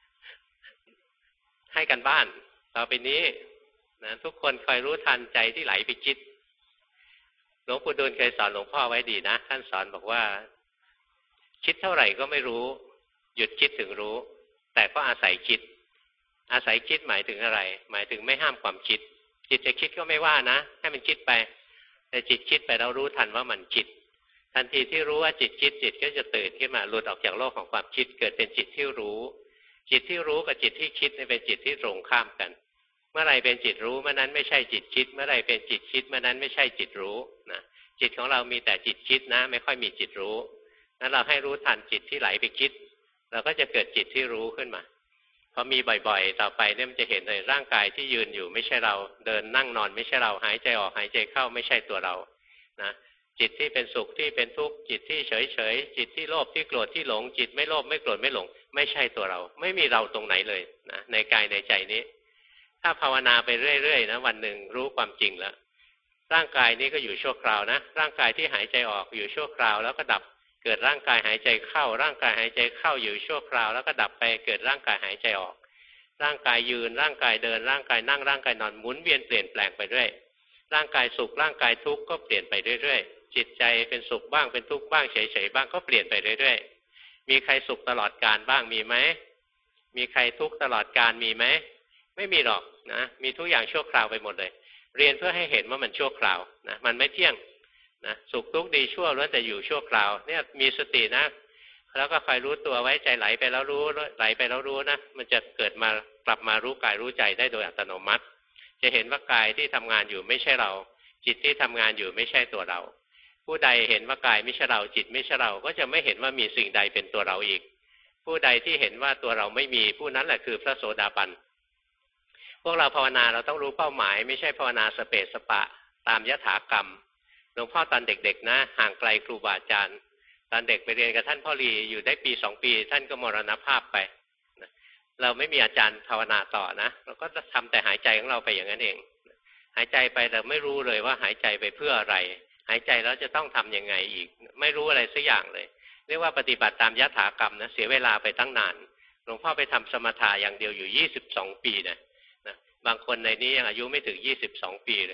S2: ให้การบ้านต่อไปนี้นะทุกคนคอยรู้ทันใจที่ไหลไปคิดหลวงปู่ดูลเคยสอนหลวงพ่อไว้ดีนะท่านสอนบอกว่าคิดเท่าไหร่ก็ไม่รู้หยุดคิดถึงรู้แต่ก็อาศัยคิดหมายถึงอะไรหมายถึงไม่ห้ามความคิดจิตจะคิดก็ไม่ว่านะให้มันคิดไปแต่จิตคิดไปเรารู้ทันว่ามันคิดทันทีที่รู้ว่าจิตคิดจิตก็จะตื่นขึ้นมาหลุดออกจากโลกของความคิดเกิดเป็นจิตที่รู้จิตที่รู้กับจิตที่คิดเป็นจิตที่ตรงข้ามกันเมื่อไรเป็นจิตรู้เมื่อนั้นไม่ใช่จิตคิดเมื่อไรเป็นจิตคิดเมื่อนั้นไม่ใช่จิตรู้นะจิตของเรามีแต่จิตคิดนะไม่ค่อยมีจิตรู้นั้นเราให้รู้ทันจิตที่ไหลไปคิดเราก็จะเกิดจิตที่รู้ขึ้นมาพอมีบ่อยๆต่อไปเนี่ยมันจะเห็นเลยร่างกายที่ยืนอยู่ไม่ใช่เราเดินนั่งนอนไม่ใช่เราหายใจออกหายใจเข้าไม่ใช่ตัวเรานะจิตที่เป็นสุขที่เป็นทุกข์จิตที่เฉยๆจิตที่โลภที่โกรธที่หลงจิตไม่โลภไม่โกรธไม่หลงไม่ใช่ตัวเราไม่มีเราตรงไหนเลยนะในกายในใจนี้ถ้าภาวนาไปเรื่อยๆนะวันหนึ่งรู้ความจริงแล้วร่างกายนี้ก็อยู่ชั่วคราวนะร่างกายที่หายใจออกอยู่ชั่วคราวแล้วก็ดับเกิดร่างกายหายใจเข้าร่างกายหายใจเข้าอยู่ชั่วคราวแล้วก็ดับไปเกิดร่างกายหายใจออกร่างกายยืนร่างกายเดินร่างกายนั่งร่างกายนอนหมุนเวียนเปลี่ยนแปลงไปเรื่อยร่างกายสุขร่างกายทุกข์ก็เปลี่ยนไปเรื่อยๆจิตใจเป็นสุขบ้างเป็นทุกข์บ้างเฉยๆบ้างก็เปลี่ยนไปเรื่อยๆมีใครสุขตลอดกาลบ้างมีไหมมีใครทุกข์ตลอดกาลมีไหมไม่มีหรอกนะมีทุกอย่างชั่วคราวไปหมดเลยเรียนเพื่อให้เห็นว่ามันชั่วคราวนะมันไม่เที่ยงนะสุขทุกข์ดีชั่วล้วนแต่อยู่ชั่วคราวเนี่ยมีสตินะแล้วก็คอยรู้ตัวไว้ใจไหลไปแล้วรู้ไหลไปแล้วรู้นะมันจะเกิดมากลับมารู้กายรู้ใจได้โดยอัตโนมัติจะเห็นว่ากายที่ทำงานอยู่ไม่ใช่เราจิตที่ทำงานอยู่ไม่ใช่ตัวเราผู้ใดเห็นว่ากายไม่ใช่เราจิตไม่ใช่เราก็จะไม่เห็นว่ามีสิ่งใดเป็นตัวเราอีกผู้ใดที่เห็นว่าตัวเราไม่มีผู้นั้นแหละคือพระโสดาบันพวกเราภาวนาเราต้องรู้เป้าหมายไม่ใช่ภาวนาสเปสสปะตามยถากรรมหลวงพ่อตอนเด็กๆนะห่างไกลครูบาอาจารย์ตอนเด็กไปเรียนกับท่านพ่อรีอยู่ได้ปี2 ปีท่านก็มรณภาพไปเราไม่มีอาจารย์ภาวนาต่อนะเราก็ทำแต่หายใจของเราไปอย่างนั้นเองหายใจไปแต่ไม่รู้เลยว่าหายใจไปเพื่ออะไรหายใจแล้วจะต้องทำยังไงอีกไม่รู้อะไรสักอย่างเลยเรียกว่าปฏิบัติตามยถากรรมนะเสียเวลาไปตั้งนานหลวงพ่อไปทำสมถะอย่างเดียวอยู่22 ปีนะบางคนในนี้ยังอายุไม่ถึง22 ปีเลย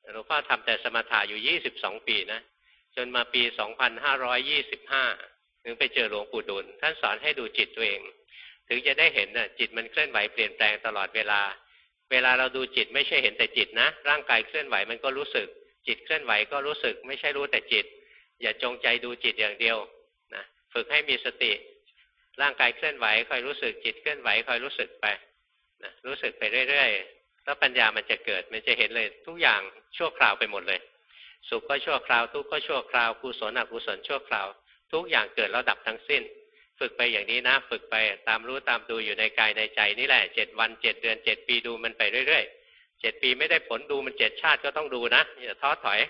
S2: หลวงพ่อทำแต่สมถะอยู่22 ปีนะจนมาปี2525ถึงไปเจอหลวงปู่ดูลท่านสอนให้ดูจิตตัวเองถึงจะได้เห็นน่ะจิตมันเคลื่อนไหวเปลี่ยนแปลงตลอดเวลาเราดูจิตไม่ใช่เห็นแต่จิตนะร่างกายเคลื่อนไหวมันก็รู้สึกจิตเคลื่อนไหวก็รู้สึกไม่ใช่รู้แต่จิตอย่าจงใจดูจิตอย่างเดียวนะฝึกให้มีสติร่างกายเคลื่อนไหวคอยรู้สึกจิตเคลื่อนไหวคอยรู้สึกไปนะรู้สึกไปเรื่อยๆแล้วปัญญามันจะเกิดมันจะเห็นเลยทุกอย่างชั่วคราวไปหมดเลยสุขก็ชั่วคราวทุกข์ก็ชั่วคราวกุศลอกุศลชั่วคราวทุกอย่างเกิดแล้วดับทั้งสิ้นฝึกไปอย่างนี้นะฝึกไปตามรู้ตามดูอยู่ในกายในใจนี่แหละ7 วัน7 เดือน7 ปีดูมันไปเรื่อยๆ7 ปีไม่ได้ผลดูมัน7 ชาติก็ต้องดูนะอย่าท้อถอย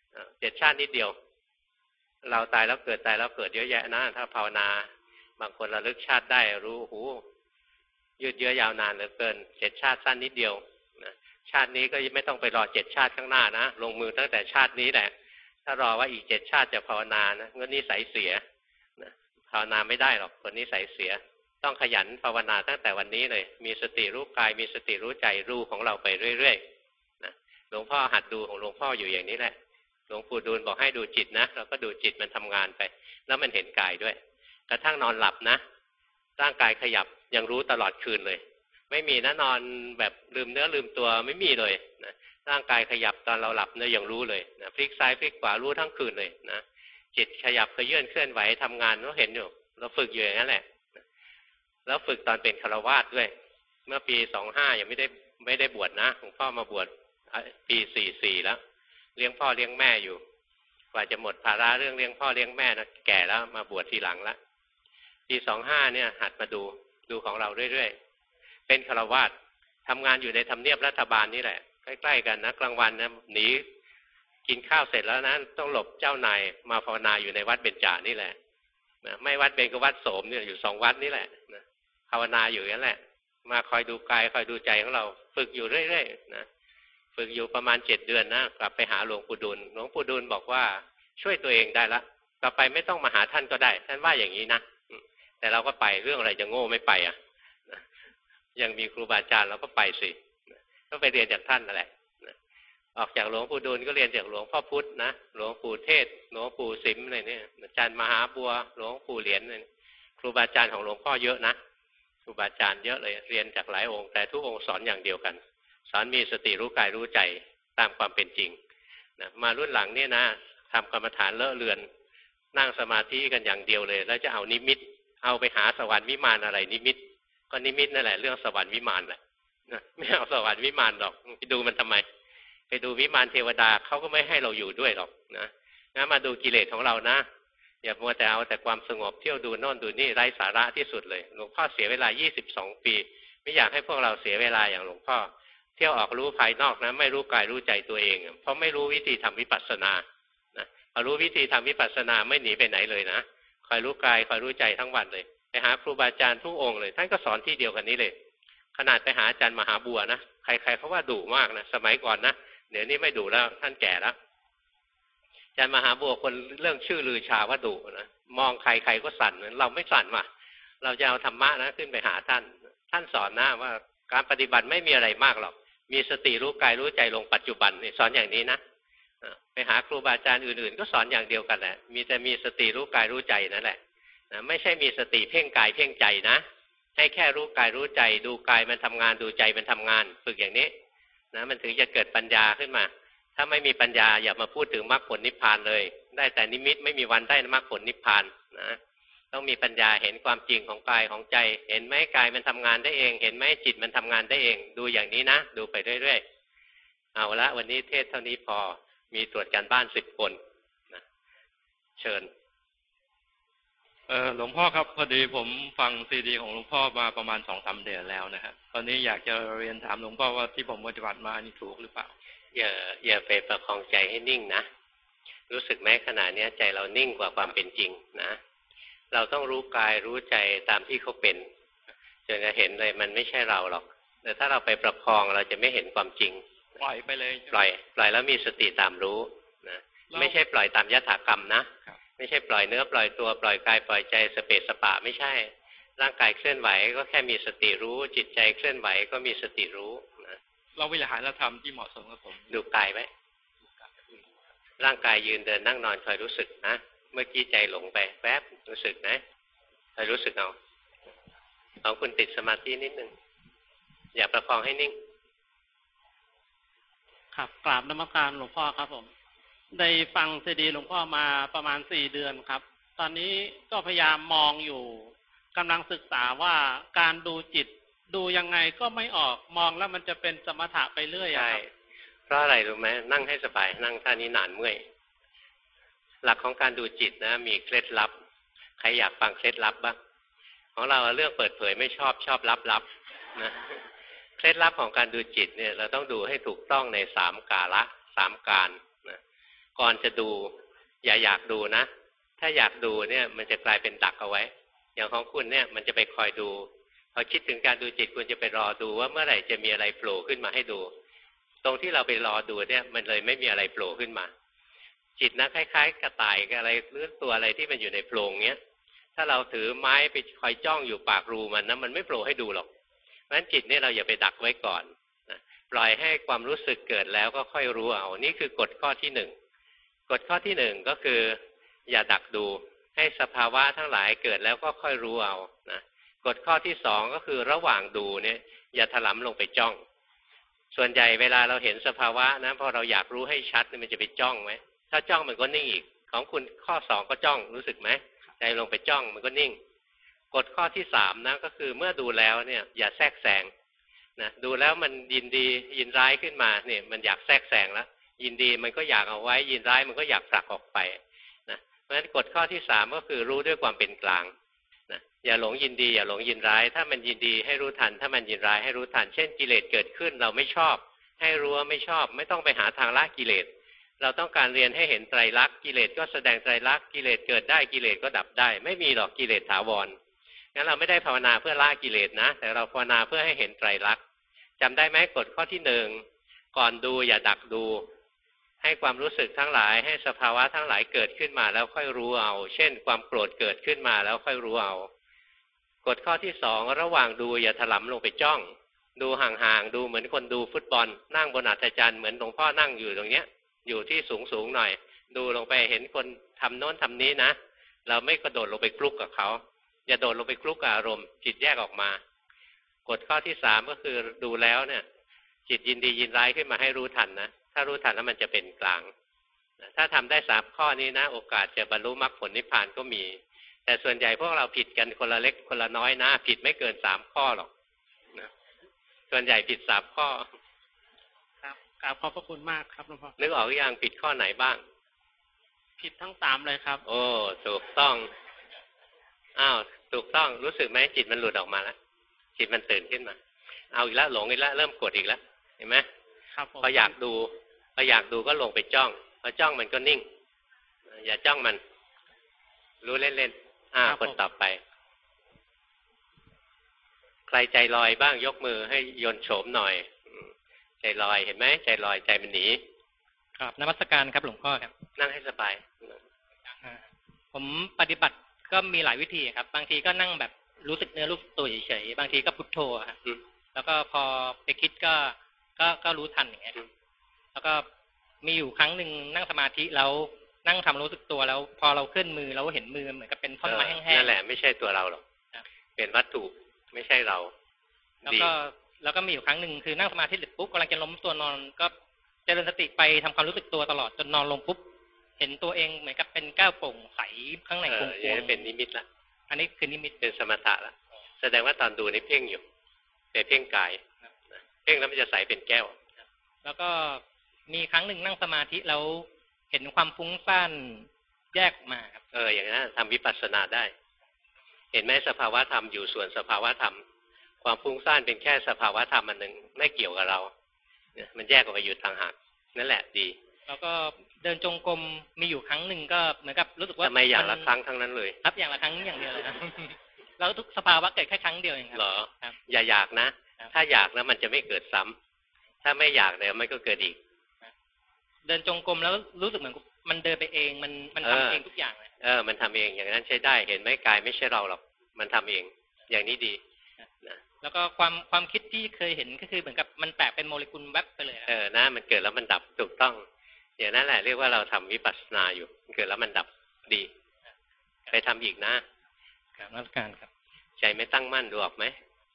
S2: 7 ชาตินิดเดียวเราตายแล้วเกิดตายแล้วเกิดเยอะแยะนะถ้าภาวนาบางคนระลึกชาติได้รู้หูยืดเยื้อยาวนานเหลือเกิน7 ชาติสั้นนิดเดียวนะชาตินี้ก็ไม่ต้องไปรอ7 ชาติข้างหน้านะลงมือตั้งแต่ชาตินี้แหละถ้ารอว่าอีก7 ชาติจะภาวนานะงั้นนิสัยเสียนะภาวนาไม่ได้หรอกคนนิสัยเสียต้องขยันภาวนาตั้งแต่วันนี้เลยมีสติรู้กายมีสติรู้ใจรู้ของเราไปเรื่อยๆนะหลวงพ่อหัดดูของหลวงพ่ออยู่อย่างนี้แหละหลวงปู่ดูลบอกให้ดูจิตนะเราก็ดูจิตมันทำงานไปแล้วมันเห็นกายด้วยกระทั่งนอนหลับนะร่างกายขยับยังรู้ตลอดคืนเลยไม่มีนะนอนแบบลืมเนื้อลืมตัวไม่มีเลยนะร่างกายขยับตอนเราหลับเนี่ยยังรู้เลยนะพลิกซ้ายพลิกขวารู้ทั้งคืนเลยนะจิตขยับเคลื่อนเคลื่อนไหวทำงานเราเห็นอยู่เราฝึกอยู่อย่างนั้นแหละแล้วฝึกตอนเป็นฆราวาสด้วยเมื่อปี25ยังไม่ได้บวชนะหลวงพ่อมาบวชปี44แล้วเลี้ยงพ่อเลี้ยงแม่อยู่กว่าจะหมดภาระเรื่องเลี้ยงพ่อเลี้ยงแม่นะแก่แล้วมาบวชทีหลังละปี25เนี่ยหัดมาดูของเราเรื่อยๆเป็นฆราวาสทำงานอยู่ในทำเนียบรัฐบาลนี่แหละใกล้ๆกันนะกลางวันนะหนีกินข้าวเสร็จแล้วนะต้องหลบเจ้านายมาภาวนาอยู่ในวัดเบญจานี่แหละนะไม่วัดเบญก็วัดโสมเนี่ยอยู่2 วัดนี่แหละนะภาวนาอยู่นั่นแหละมาคอยดูกายคอยดูใจของเราฝึกอยู่เรื่อยๆนะฝึกอยู่ประมาณ7 เดือนนะกลับไปหาหลวงปู่ดูลหลวงปู่ดูลบอกว่าช่วยตัวเองได้ละต่อไปไม่ต้องมาหาท่านก็ได้ท่านว่าอย่างนี้นะแต่เราก็ไปเรื่องอะไรจะโง่ไม่ไปอ่ะยังมีครูบาอาจารย์เราก็ไปสิก็ไปเรียนจากท่านนั่นแหละออกจากหลวงปู่ดูลก็เรียนจากหลวงพ่อพุธนะหลวงปู่เทศหลวงปู่สิมอะไรเนี่ยอาจารย์มหาบัวหลวงปู่เหรียญครูบาอาจารย์ของหลวงพ่อเยอะนะครูบาอาจารย์เยอะเลยเรียนจากหลายองค์แต่ทุกองค์สอนอย่างเดียวกันสอนมีสติรู้กายรู้ใจตามความเป็นจริงนะมารุ่นหลังเนี่ยนะทำกรรมฐานเลอะเลือนนั่งสมาธิกันอย่างเดียวเลยแล้วจะเอานิมิตเอาไปหาสวรรค์วิมานอะไรนิมิตก็นิมิตนั่นแหละเรื่องสวรรค์วิมานแหละนะไม่เอาสวรรค์วิมานหรอกไปดูมันทำไมไปดูวิมานเทวดาเขาก็ไม่ให้เราอยู่ด้วยหรอกนะมาดูกิเลสของเรานะอย่ามัวแต่เอาแต่ความสงบเที่ยวดูโน่นดูนี่ไร้สาระที่สุดเลยหลวงพ่อเสียเวลา22 ปีไม่อยากให้พวกเราเสียเวลาอย่างหลวงพ่อเที่ยวออกรู้ภายนอกนะไม่รู้กายรู้ใจตัวเองเพราะไม่รู้วิธีทำวิปัสสนานะพอรู้วิธีทำวิปัสสนาไม่หนีไปไหนเลยนะคอยรู้กายคอยรู้ใจทั้งวันเลยไปหาครูบาอาจารย์ทุกองค์เลยท่านก็สอนที่เดียวกันนี้เลยขนาดไปหาอาจารย์มหาบัวนะใครๆเขาว่าดุมากนะสมัยก่อนนะเดี๋ยวนี้ไม่ดุแล้วท่านแก่แล้วอาจารย์มหาบัวคนเรื่องชื่อลือชาว่าดุนะมองใครๆก็สั่นเราไม่สั่นว่ะเราจะเอาธรรมะนะขึ้นไปหาท่านสอนนะว่าการปฏิบัติไม่มีอะไรมากหรอกมีสติรู้กายรู้ใจลงปัจจุบันนี่สอนอย่างนี้นะไปหาครูบาอาจารย์อื่นๆก็สอนอย่างเดียวกันแหละมีสติรู้กายรู้ใจนั่นแหละไม่ใช่มีสติเพ่งกายเพ่งใจนะให้แค่รู้กายรู้ใจดูกายมันทำงานดูใจมันทำงานฝึกอย่างนี้นะมันถึงจะเกิดปัญญาขึ้นมาถ้าไม่มีปัญญาอย่ามาพูดถึงมรรคผลนิพพานเลยได้แต่นิมิตไม่มีวันได้มรรคผลนิพพานนะต้องมีปัญญาเห็นความจริงของกายของใจเห็นไหมกายมันทำงานได้เองเห็นไหมจิตมันทำงานได้เองดูอย่างนี้นะดูไปเรื่อยๆเอาละวันนี้เทศเท่านี้พอมีตรวจการบ้าน10 คนนะเชิญ
S3: หลวงพ่อครับพอดีผมฟังซีดีของหลวงพ่อมาประมาณ2-3 เดือนแล้วนะครับตอนนี้อยากจะเรียนถามหลวงพ่อว่าที่ผมปฏิบัติมานี่ถูกหรือเปล่า
S2: อย่าไปประคองใจให้นิ่งนะรู้สึกไหมขณะนี้ใจเรานิ่งกว่าความเป็นจริงนะเราต้องรู้กายรู้ใจตามที่เขาเป็นจนจะเห็นเลยมันไม่ใช่เราหรอกแต่ถ้าเราไปประคองเราจะไม่เห็นความจริง
S3: ปล่อยไปเลย
S2: ปล่อยแล้วมีสติตามรู้นะไม่ใช่ปล่อยตามยถากรรมนะไม่ใช่ปล่อยเนื้อปล่อยตัวปล่อยกายปล่อยใจสเปสสปะไม่ใช่ร่างกายเคลื่อนไหวก็แค่มีสติรู้จิตใจเคลื่อนไหวก็มีสติรู้นะ
S3: เราวิหารธรรมที่เหมาะสมกับผม
S2: ดูกายไว้ร่างกายยืนเดินนั่งนอนคอยรู้สึกนะเมื่อกี้ใจหลงไปแป๊บรู้สึกนะคอยรู้สึกเอาของคุณติดสมาธินิดนึงอย่าประคองให้นิ่ง
S4: ครับกราบนมัสการหลวงพ่อครับผมได้ฟังซีดีหลวงพ่อมาประมาณ4 เดือนครับตอนนี้ก็พยายามมองอยู่กำลังศึกษาว่าการดูจิตดูยังไงก็ไม่ออกมองแล้วมันจะเป็นสมถะไปเรื่อยใช่
S2: เพราะอะไรรู้ไหมนั่งให้สบายนั่งท่านี้นานเมื่อยหลักของการดูจิตนะมีเคล็ดลับใครอยากฟังเคล็ดลับบ้างของเราเรื่องเปิดเผยไม่ชอบลับนะเคล็ดลับของการดูจิตเนี่ยเราต้องดูให้ถูกต้องใน3 กาละ3 การนะก่อนจะดูอย่าอยากดูนะถ้าอยากดูเนี่ยมันจะกลายเป็นดักเอาไว้อย่างของคุณเนี่ยมันจะไปคอยดูพอคิดถึงการดูจิตคุณจะไปรอดูว่าเมื่อไหร่จะมีอะไรโผล่ขึ้นมาให้ดูตรงที่เราไปรอดูเนี่ยมันเลยไม่มีอะไรโผล่ขึ้นมาจิตนะคล้ายๆกระต่ายกับอะไรหรือตัวอะไรที่มันอยู่ในโพรงเนี้ยถ้าเราถือไม้ไปคอยจ้องอยู่ปากรูมันนะมันไม่โผล่ให้ดูหรอกเพราะฉะนั้นจิตเนี่ยเราอย่าไปดักไว้ก่อนนะปล่อยให้ความรู้สึกเกิดแล้วก็ค่อยรู้เอานี่คือกฎข้อที่1กฎข้อที่1ก็คืออย่าดักดูให้สภาวะทั้งหลายเกิดแล้วก็ค่อยรู้เอานะกฎข้อที่2ก็คือระหว่างดูเนี่ยอย่าถลำลงไปจ้องส่วนใหญ่เวลาเราเห็นสภาวะนะพอเราอยากรู้ให้ชัดมันจะไปจ้องไหมถ้าจ้องมันก็นิ่งอีกของคุณข้อ2ก็จ้องรู้สึกไหมใจลงไปจ้องมันก็นิ่งกฎข้อที่3นะก็คือเมื่อดูแล้วเนี่ยอย่าแทรกแซงนะดูแล้วมันยินดียินร้ายขึ้นมาเนี่ยมันอยากแทรกแซงแล้วยินดีมันก็อยากเอาไว้ยินร้ายมันก็อยากผลักออกไปนะเพราะฉะนั้นกฎข้อที่3ก็คือรู้ด้วยความเป็นกลางนะอย่าหลงยินดีอย่าหลงยินร้ายถ้ามันยินดีให้รู้ทันถ้ามันยินร้ายให้รู้ทันเช่นกิเลสเกิดขึ้นเราไม่ชอบให้รู้ว่าไม่ชอบไม่ต้องไปหาทางละกิเลสเราต้องการเรียนให้เห็นไตรลักษณ์กิเลสก็แสดงไตรลักษณ์กิเลสเกิดได้กิเลสก็ดับได้ไม่มีหรอกกิเลสถาวรงั้นเราไม่ได้ภาวนาเพื่อละกิเลสนะแต่เราภาวนาเพื่อให้เห็นไตรลักษณ์จำได้ไหมกฎข้อที่1ก่อนดูอย่าดักดูให้ความรู้สึกทั้งหลายให้สภาวะทั้งหลายเกิดขึ้นมาแล้วค่อยรู้เอาเช่นความโกรธเกิดขึ้นมาแล้วค่อยรู้เอากฎข้อที่2ระหว่างดูอย่าถลำลงไปจ้องดูห่างๆดูเหมือนคนดูฟุตบอลนั่งบนอัฐจันทร์เหมือนหลวงพ่อนั่งอยู่ตรงเนี้ยอยู่ที่สูงหน่อยดูลงไปเห็นคนทำโน้นทำนี้นะเราไม่กระโดดลงไปคลุกกับเขาอย่าโดดลงไปคลุกกับอารมณ์จิตแยกออกมากฎข้อที่3ก็คือดูแล้วเนี่ยจิตยินดียินร้ายขึ้นมาให้รู้ทันนะถ้ารู้ทันแล้วมันจะเป็นกลางถ้าทำได้3ข้อนี้นะโอกาสจะบรรลุมรรคผลนิพพานก็มีแต่ส่วนใหญ่พวกเราผิดกันคนละเล็กคนละน้อยนะผิดไม่เกิน3ข้อหรอกนะส่วนใหญ่ผิด3ข้อ
S4: ครับกราบขอบพระคุณมากครับหลวงพ่อ
S2: นึกออกหรือยังผิดข้อไหนบ้าง
S4: ผิดทั้ง3เลยครับ
S2: โอ้ถูกต้องอ้าวถูกต้องรู้สึกไหมจิตมันหลุดออกมาแล้วจิตมันตื่นขึ้นมาเอาอีกแล้วหลงอีกแล้วเริ่มกดอีกแล้วเห็นไหม
S4: ครับ
S2: พออยากดูก็ลงไปจ้องพอจ้องมันก็นิ่งอย่าจ้องมันรู้เล่นๆคนต่อไปใครใจลอยบ้างยกมือให้โยนโฉมหน่อยใจลอยเห็นไหมใจลอยใจมันหนี
S5: ครับนมัสการครับหลวงพ่อครับ
S2: นั่งให้สบาย
S5: ผมปฏิบัติก็มีหลายวิธีครับบางทีก็นั่งแบบรู้สึกเนื้อรู้ตัวเฉยๆบางทีก็พุทโธครับแล้วก็พอไปคิดก็รู้ทันอย่างเงี้ยแล้วก็มีอยู่ครั้งหนึ่งนั่งสมาธิแล้วนั่งทำรู้สึกตัวแล้วพอเราเคลื่อนมือเราเห็นมือเหมือนกับเป็นท่อนไม้แห้งๆ
S2: นั่นแหละไม่ใช่ตัวเราหรอกเป็นวัตถุไม่ใช่เรา
S5: แล้วก็มีอยู่ครั้งหนึ่งคือนั่งสมาธิเสร็จปุ๊บกำลังจะล้มตัวนอนก็เจริญสติไปทำความรู้สึกตัวตลอดจนนอนลงปุ๊บเห็นตัวเองเหมือนกับเป็นก้าวโปร่งใสข้างในกลวง
S2: ๆเป็นนิมิตละ
S5: อันนี้คือนิมิต
S2: เป็นสมถะละแสดงว่าตอนดูนี่เพ่งอยู่เป็นเพ่งกายเพ่งแล้วมันจะใสเป็นแก้ว
S5: แล้วก็มีครั้งหนึ่งนั่งสมาธิแล้วเห็นความฟุ้งซ่านแยกมาครับ
S2: อย่างนั้นทำวิปัสสนาได้เห็นไหมสภาวะธรรมอยู่ส่วนสภาวะธรรมความฟุ้งซ่านเป็นแค่สภาวะธรรมอันหนึ่งไม่เกี่ยวกับเรามันแยกออกไปอยู่ต่างหากนั่นแหละดี
S5: แล้วก็เดินจงกรมมีอยู่ครั้งหนึ่งก็เหมือนกับรู้สึกว่า
S2: ทำไมอย่างละครั้งทั้งนั้นเลย
S5: ครับอย่างละครั้งอย่างเดียวเลยครับแล้วทุกสภาวะเกิดแค่ครั้งเดียวเองครับ
S2: เหรออย่าอยากนะถ้าอยากแล้วมันจะไม่เกิดซ้ำถ้าไม่อยากเดี๋ยวมันก็เกิดอีก
S5: เดินจงกรมแล้วรู้สึกเหมือนมันเดินไปเองมันทำเองทุกอย่างเลย
S2: มันทำเองอย่างนั้นใช้ได้เห็นไหมกายไม่ใช่เราหรอกมันทำเองอย่างนี้ดี
S5: นะแล้วก็ความคิดที่เคยเห็นก็คือเหมือนกับมันแตกเป็นโมเลกุลแวบไปเลย
S2: นะมันเกิดแล้วมันดับถูกต้องอย่างนั้นแหละเรียกว่าเราทำวิปัสสนาอยู่เกิดแล้วมันดับดีไปทำอีกนะครับ
S5: นักการครับ
S2: ใจไม่ตั้งมั่นดูออกไหม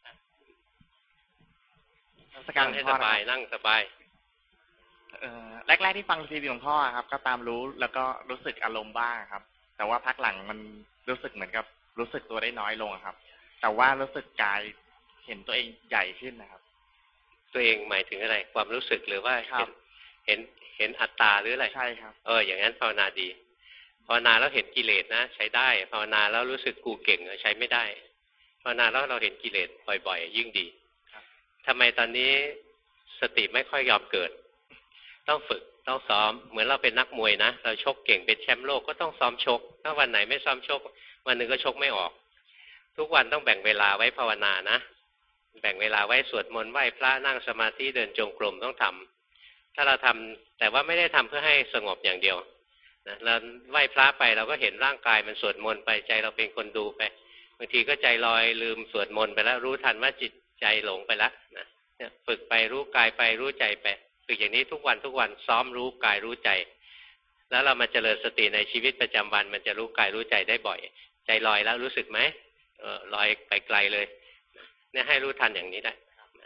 S6: นั่งให้สบาย
S2: นั่งสบาย
S6: แรกๆที่ฟังซีดีหลวงพ่อครับก็ตามรู้แล้วก็รู้สึกอารมณ์บ้างครับแต่ว่าพักหลังมันรู้สึกเหมือนกับรู้สึกตัวได้น้อยลงครับแต่ว่ารู้สึกกายเห็นตัวเองใหญ่ขึ้นนะครับ
S2: ตัวเองหมายถึงอะไรความรู้สึกหรือว่าเห็นอัตตาหรืออะไร
S6: ใช่ครับ
S2: อย่างนั้นภาวนาดีภาวนาแล้วเห็นกิเลสนะใช้ได้ภาวนาแล้วรู้สึกกูเก่งใช้ไม่ได้ภาวนาแล้วเราเห็นกิเลสบ่อยๆยิ่งดีทำไมตอนนี้สติไม่ค่อยยอมเกิดต้องฝึกต้องซ้อมเหมือนเราเป็นนักมวยนะเราชกเก่งเป็นแชมป์โลกก็ต้องซ้อมชกถ้าวันไหนไม่ซ้อมชกวันหนึ่งก็ชกไม่ออกทุกวันต้องแบ่งเวลาไว้ภาวนานะแบ่งเวลาไว้สวดมนต์ไหว้พระนั่งสมาธิเดินจงกรมต้องทำถ้าเราทำแต่ว่าไม่ได้ทำเพื่อให้สงบอย่างเดียวนะเราไหว้พระไปเราก็เห็นร่างกายมันสวดมนต์ไปใจเราเป็นคนดูไปบางทีก็ใจลอยลืมสวดมนต์ไปแล้วรู้ทันว่าจิตใจหลงไปแล้วนะเนี่ยฝึกไปรู้กายไปรู้ใจไปฝึกอย่างนี้ทุกวันซ้อมรู้กายรู้ใจแล้วเรามาเจริญสติในชีวิตประจำวันมันจะรู้กายรู้ใจได้บ่อยใจลอยแล้วรู้สึกไหมลอยไปไกลเลยเนี่ยให้รู้ทันอย่างนี้ได้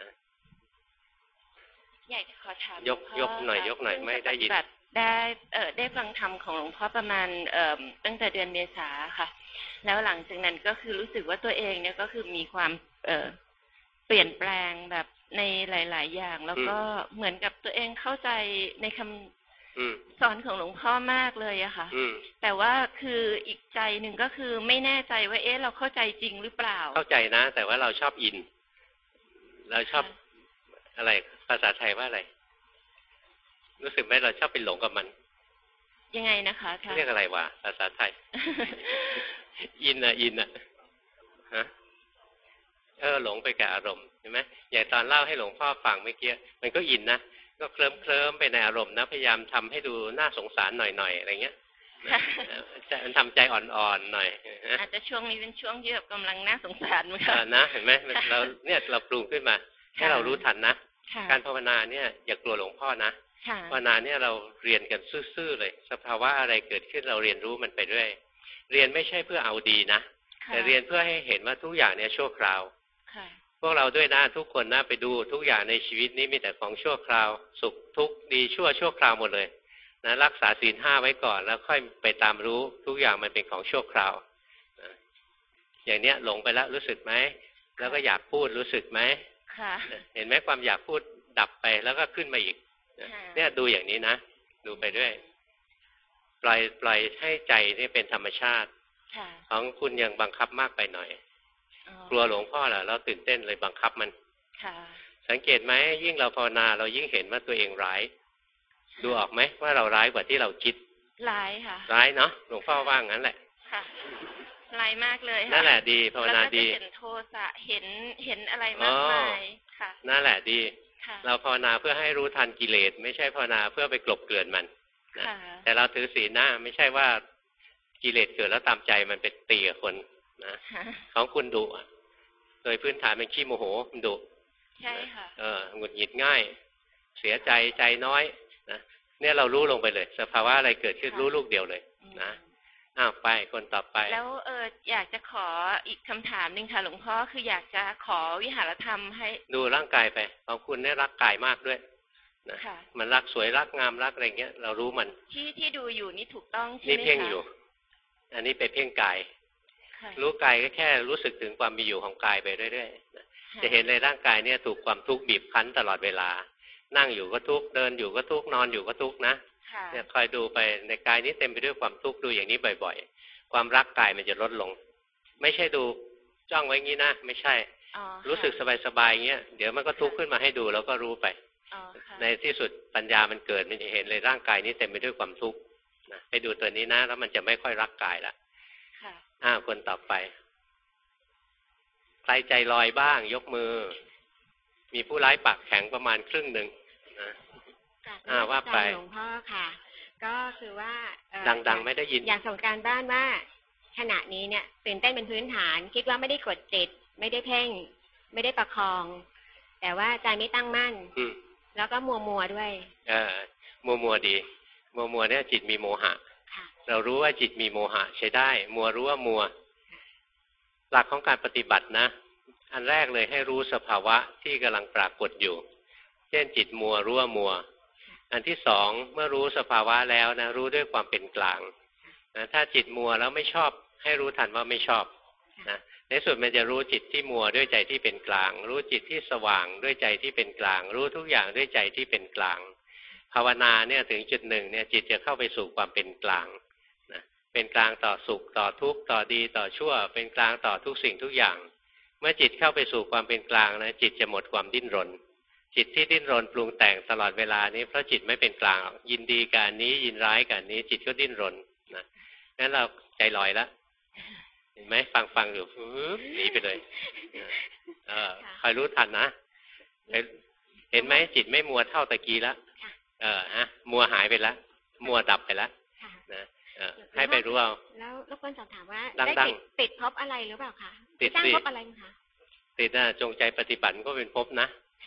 S7: อยากจะขอถาม
S2: ยกหน่อยไม่ได้ยิน
S7: ได้ฟังธรรมของหลวงพ่อประมาณตั้งแต่เดือนเมษาค่ะแล้วหลังจากนั้นก็คือรู้สึกว่าตัวเองเนี่ยก็คือมีความเปลี่ยนแปลงแบบในหลายๆอย่างแล้วก็เหมือนกับตัวเองเข้าใจในคำสอนของหลวงพ่อมากเลยอะค่ะแต่ว่าคืออีกใจหนึ่งก็คือไม่แน่ใจว่าเราเข้าใจจริงหรือเปล่า
S2: เข้าใจนะแต่ว่าเราชอบอินเราชอบอะไรภาษาไทยว่าอะไรรู้สึกไหมเราชอบไปหลงกับมัน
S7: ยังไงนะคะ
S2: เรียกอะไรวะภาษาไทย อินอะฮะหลงไปกับอารมณ์เห็นไหมอย่างตอนเล่าให้หลวงพ่อฟังเมื่อกี้มันก็อินนะก็เคลิ้มไปในอารมณ์นะพยายามทำให้ดูน่าสงสารหน่อยๆอะไรเงี้ยทำใจอ่อนๆหน่อย
S7: อาจจะช่วงนี้เป็นช่วงที่แบบกำลังน่าสงสารมั้งค่ะ
S2: นะเห็นไหมเราปรุงขึ้นมาให้เรารู้ทันนะการภาวนาเนี่ยอย่ากลัวหลวงพ่อนะภาวนาเนี่ยเราเรียนกันซื่อๆเลยสภาวะอะไรเกิดขึ้นเราเรียนรู้มันไปเรื่อยเรียนไม่ใช่เพื่อเอาดีนะแต่เรียนเพื่อให้เห็นว่าทุกอย่างเนี่ยชั่วคราวพวกเราด้วยนะทุกคนนะไปดูทุกอย่างในชีวิตนี้มีแต่ของชั่วคราวสุขทุกข์ดีชั่วคราวหมดเลยนะรักษาศีล 5ไว้ก่อนแล้วค่อยไปตามรู้ทุกอย่างมันเป็นของชั่วคราวอย่างเนี้ยหลงไปแล้วรู้สึกไหมแล้วก็อยากพูดรู้สึกไหมเห็นไหมความอยากพูดดับไปแล้วก็ขึ้นมาอีกเนี่ยดูอย่างนี้นะดูไปด้วยปล่อยให้ใจนี่เป็นธรรมชาติของคุณยังบังคับมากไปหน่อยกลัวหลวงพ่อเหรอเราตื่นเต้นเลยบังคับมันสังเกตไหมยิ่งเราภาวนาเรายิ่งเห็นว่าตัวเองร้ายดูออกไหมว่าเราร้ายกว่าที่เราคิด
S7: ร้ายค่ะ
S2: ร้ายเนาะหลวงพ่อว่างั้นแหละ
S7: ค่ะร้ายมากเลยค่ะ
S2: นั่นแหละดีภาวนาดี
S7: เห็นโทสะเห็นอะไรมากมายค่ะ
S2: นั่นแหละดีเราภาวนาเพื่อให้รู้ทันกิเลสไม่ใช่ภาวนาเพื่อไปกลบเกลื่อนมันนะแต่เราถือศีลนะไม่ใช่ว่ากิเลสเกิดแล้วตามใจมันไปตีกับคนนะของคุณดุโดยพื้นฐานเป็นขี้โมโหมันดุ
S7: ใช่ค่ะ
S2: หงุดหงิดง่ายเสียใจน้อยนะเนี่ยเรารู้ลงไปเลยสภาวะอะไรเกิดขึ้นรู้ลูกเดียวเลยนะไปคนต่อไป
S7: แล้วอยากจะขออีกคำถามนึงค่ะหลวงพ่อคืออยากจะขอวิหารธรรมให้
S2: ดูร่างกายไปของคุณเนี่ยรักกายมากด้วยนะมันรักสวยรักงามรักอะไรเงี้ยเรารู้มัน
S7: ที่ดูอยู่นี่ถูกต้องใช่ไหมคะ
S2: นี่เพ่งอยู่อันนี้ไปเพ่งกายรู้กายก็แค่รู้สึกถึงความมีอยู่ของกายไปเรื่อยๆจะเห็นในร่างกายเนี่ยถูกความทุกข์บีบคั้นตลอดเวลานั่งอยู่ก็ทุกข์เดินอยู่ก็ทุกข์นอนอยู่ก็ทุกข์นะเนี่ยคอยดูไปในกายนี้เต็มไปด้วยความทุกข์ดูอย่างนี้บ่อยๆความรักกายมันจะลดลงไม่ใช่ดูจ้องไว้งี้นะไม่ใช่รู้สึกสบายๆอย่างเงี้ยเดี๋ยวมันก็ทุกข์ขึ้นมาให้ดูแล้วก็รู้ไปในที่สุดปัญญามันเกิดมันจะเห็นเลยร่างกายนี้เต็มไปด้วยความทุกข์นะไปดูตัวนี้นะแล้วมันจะไม่ค่อยรักกายละคนต่อไปใครใจลอยบ้างยกมือมีผู้ร้ายปากแข็งประมาณครึ่งหนึ่งว่าไป
S8: หลวงพ่อค่ะก็คือว่า
S2: ดังๆไม่ได้ยิน
S8: อยากส่งการบ้านว่าขณะนี้เนี่ยตื่นเต้นเป็นพื้นฐานคิดว่าไม่ได้กดจิตไม่ได้เพ่งไม่ได้ประคองแต่ว่าใจไม่ตั้งมั่นแล้วก็มัวด้วย
S2: มัวดีมัวเนี่ยจิตมีโมหะ
S8: ค่ะ
S2: เรารู้ว่าจิตมีโมหะใช้ได้มัวรู้ว่ามัวหลักของการปฏิบัตินะอันแรกเลยให้รู้สภาวะที่กำลังปรากฏอยู่เช่นจิตมัวรู้ว่ามัวอันที่สองเมื่อรู้สภาวะแล้วนะรู้ด้วยความเป็นกลางนะถ้าจิตมัวแล้วไม่ชอบให้รู้ทันว่าไม่ชอบนะในสุดมันจะรู้จิตที่มัวด้วยใจที่เป็นกลางรู้จิตที่สว่างด้วยใจที่เป็นกลางรู้ทุกอย่างด้วยใจที่เป็นกลางภาวนาเนี่ยถึงจุดหนึ่งเนี่ยจิตจะเข้าไปสู่ความเป็นกลางนะเป็นกลางต่อสุขต่อทุกข์ต่อดีต่อชั่วเป็นกลางต่อทุกสิ่งทุกอย่างเมื่อจิตเข้าไปสู่ความเป็นกลางนะจิตจะหมดความดิ้นรนจิตที่ดิ้นรนปรุงแต่งตลอดเวลานี้เพราะจิตไม่เป็นกลางยินดีกับอันนี้ยินร้ายกับอันนี้จิตก็ดิ้นรนนะงั้นเราใจลอยแล้วเห็นไหมฟังอยู่หนีไปเลยคอยรู้ทันนะเห็นไหมจิตไม่มัวเท่าตะกี้แล้วมัวหายไปแล้วมัวดับไปแล้วนะให้ไปรู้เอา
S8: แล้วรบกวนสอบถามว่าได้ติดภพอะไรหรือเปล่าคะติดภพอะไรคะ
S2: ติดจงใจปฏิบัติก็เป็นภพนะ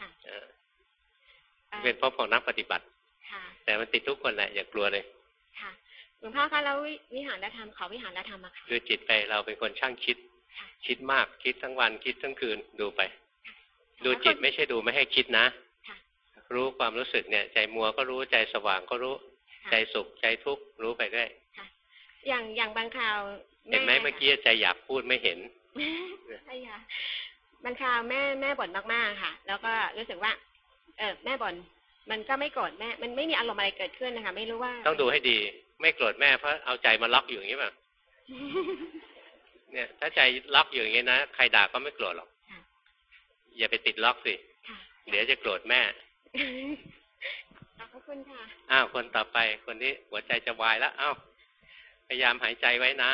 S2: เป็นภพของนักปฏิบัติแต่มันติดทุกคนแหละอย่ากลัวเลย
S8: ค่ะหลวงพ่อคะแล้ววิหารธรรมเขาวิหารธรรมอะค่ะ
S2: ดูจิตไปเราเป็นคนช่างคิดมากคิดทั้งวันคิดทั้งคืนดูไปดูจิตไม่ใช่ดูไม่ให้คิดนะรู้ความรู้สึกเนี่ยใจมัวก็รู้ใจสว่างก็รู้ใจสุขใจทุกข์รู้ไปด้วย
S8: อย่างบางคราว
S2: เห็นไหมเมื่อกี้ใจอยากพูดไม่เห็น
S8: ใช่ค่ะบางคราวแม่บ่นมากๆค่ะแล้วก็รู้สึกว่าแม่บ่นมันก็ไม่โกรธแม่มันไม่มีอารมณ์อะไรเกิดขึ้นนะคะไม่รู้ว่า
S2: ต้องดูให้ดีไม่โกรธแม่เพราะเอาใจมาล็อกอยู่อย่างนี้ป่ะเนี่ยถ้าใจล็อกอยู่อย่างนี้นะใครด่าก็ไม่โกรธหรอกอย่าไปติดล็อกสิเดี๋ยวจะโกรธแม่
S8: ขอบคุณค่ะ
S2: คนต่อไปคนนี้หัวใจจะวายแล้วพยายามหายใจไว้นะ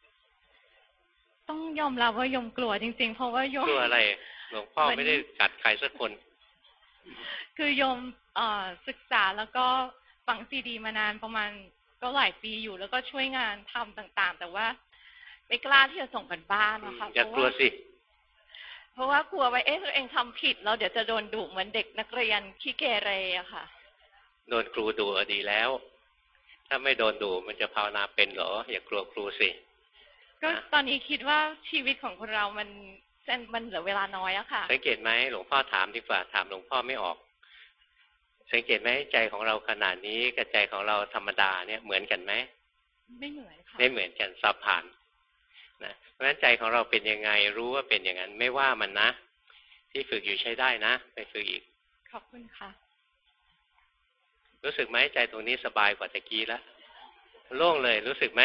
S9: ต้องยอมรับว่ายมกลัวจริงๆเพราะว่ายม
S2: กลัวอะไรหลวงพ่อไม่ได้กัดใครสักคน
S9: คือยมศึกษาแล้วก็ฟังซีดีมานานประมาณก็หลายปีอยู่แล้วก็ช่วยงานทำต่างๆแต่ว่าไม่กล้าที่จะส่งกันบ้านนะคะ
S2: อย่ากลัวสิ
S9: เพราะว่ากลัวไว้ตัวเองทำผิดแล้วเดี๋ยวจะโดนดุเหมือนเด็กนักเรียนขี้เกเรอะค่ะ
S2: โดนครูดุดีแล้วถ้าไม่โดนดุมันจะภาวนาเป็นเหรออย่ากลัวครูสิ
S9: ก็ตอนนี้คิดว่าชีวิตของคนเรามันเหลือเวลาน้อยอะค่ะ
S2: สังเกตไหมหลวงพ่อถามดีกว่าถามหลวงพ่อไม่ออกสังเกตไหมใจของเราขนาดนี้กับใจของเราธรรมดาเนี่ยเหมือนกันไหม
S9: ไม่เหมือนค่ะ
S2: ไม่เหมือนกันสับผ่านนะเพราะฉะนั้นใจของเราเป็นยังไงรู้ว่าเป็นอย่างนั้นไม่ว่ามันนะที่ฝึกอยู่ใช้ได้นะไปฝึกอีก
S9: ขอบคุณค่ะ
S2: รู้สึกไหมใจตรงนี้สบายกว่าตะกี้แล้วโล่งเลยรู้สึกไหม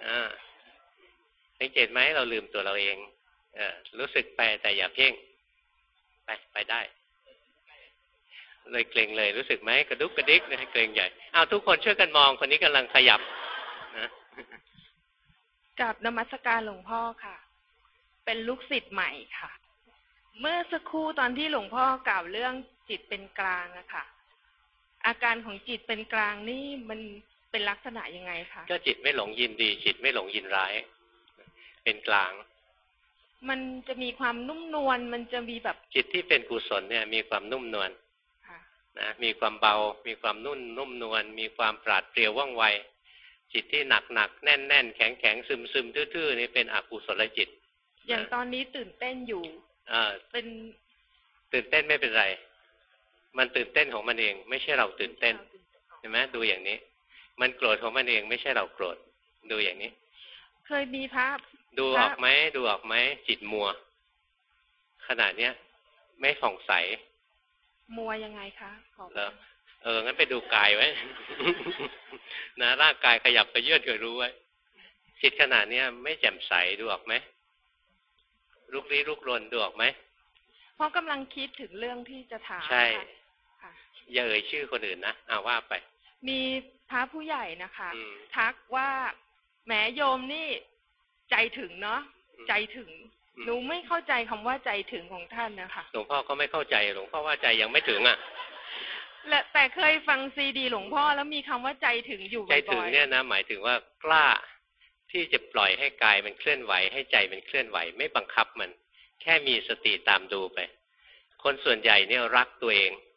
S2: สังเกตไหมเราลืมตัวเราเองรู้สึกไปแต่อย่าเพ่งไปได้เลยเกรงเลยรู้สึกไหมกระดุกกระดิกให้เกรงใหญ่ทุกคนช่วยกันมองคนนี้กำลังขยับนะ
S10: กับนมัสการหลวงพ่อค่ะเป็นลูกศิษย์ใหม่ค่ะเมื่อสักครู่ตอนที่หลวงพ่อกล่าวเรื่องจิตเป็นกลางอะค่ะอาการของจิตเป็นกลางนี่มันเป็นลักษณะยังไงคะ
S2: ก็จิตไม่หลงยินดีจิตไม่หลงยินร้ายเป็นกลาง
S10: มันจะมีความนุ่มนวลมันจะมีแบบ
S2: จิตที่เป็นกุศลเนี่ยมีความนุ่มนวลนะมีความเบามีความนุ่มนวลมีความปราดเปรียวว่องไวจิตที่หนักแน่นแข็งซึมทื่อๆนี่เป็นอกุศลจิต
S10: อย่างตอนนี้ตื่นเต้นอยู่เป็น
S2: ตื่นเต้นไม่เป็นไรมันตื่นเต้นของมันเองไม่ใช่เราตื่นเต้นเห็นไหมดูอย่างนี้มันโกรธของมันเองไม่ใช่เราโกรธดูอย่างนี้
S10: เคยมีภาพ
S2: ดูออกไหมจิตมัวขนาดเนี้ยไม่ผ่องใส
S10: มัวยังไงคะ
S2: งั้นไปดูกายไว้ นะร่างกายขยับไปเยื่อนก็รู้ไว้จิตขนาดเนี้ยไม่แจ่มใสดูออกไหมลุกลี้ลุกลนดูออกไหม
S10: เพราะกำลังคิดถึงเรื่องที่จะถาม
S2: ใช่อย่าเอ่ยชื่อคนอื่นนะว่าไป
S10: มีพระผู้ใหญ่นะคะทักว่าแหมโยมนี่ใจถึงเนาะใจถึงหนูไม่เข้าใจคำว่าใจถึงของท่านนะคะ
S2: หลวงพ่อก็ไม่เข้าใจหลวงพ่อว่าใจยังไม่ถึง
S10: แต่เคยฟังซีดีหลวงพ่อแล้วมีคำว่าใจถึงอยู่บ่อยๆ
S2: ใจถึงเนี่ยนะหมายถึงว่ากล้าที่จะปล่อยให้กายมันเคลื่อนไหวให้ใจมันเคลื่อนไหวไม่บังคับมันแค่มีสติตามดูไปคนส่วนใหญ่เนี่ยรักตัวเอง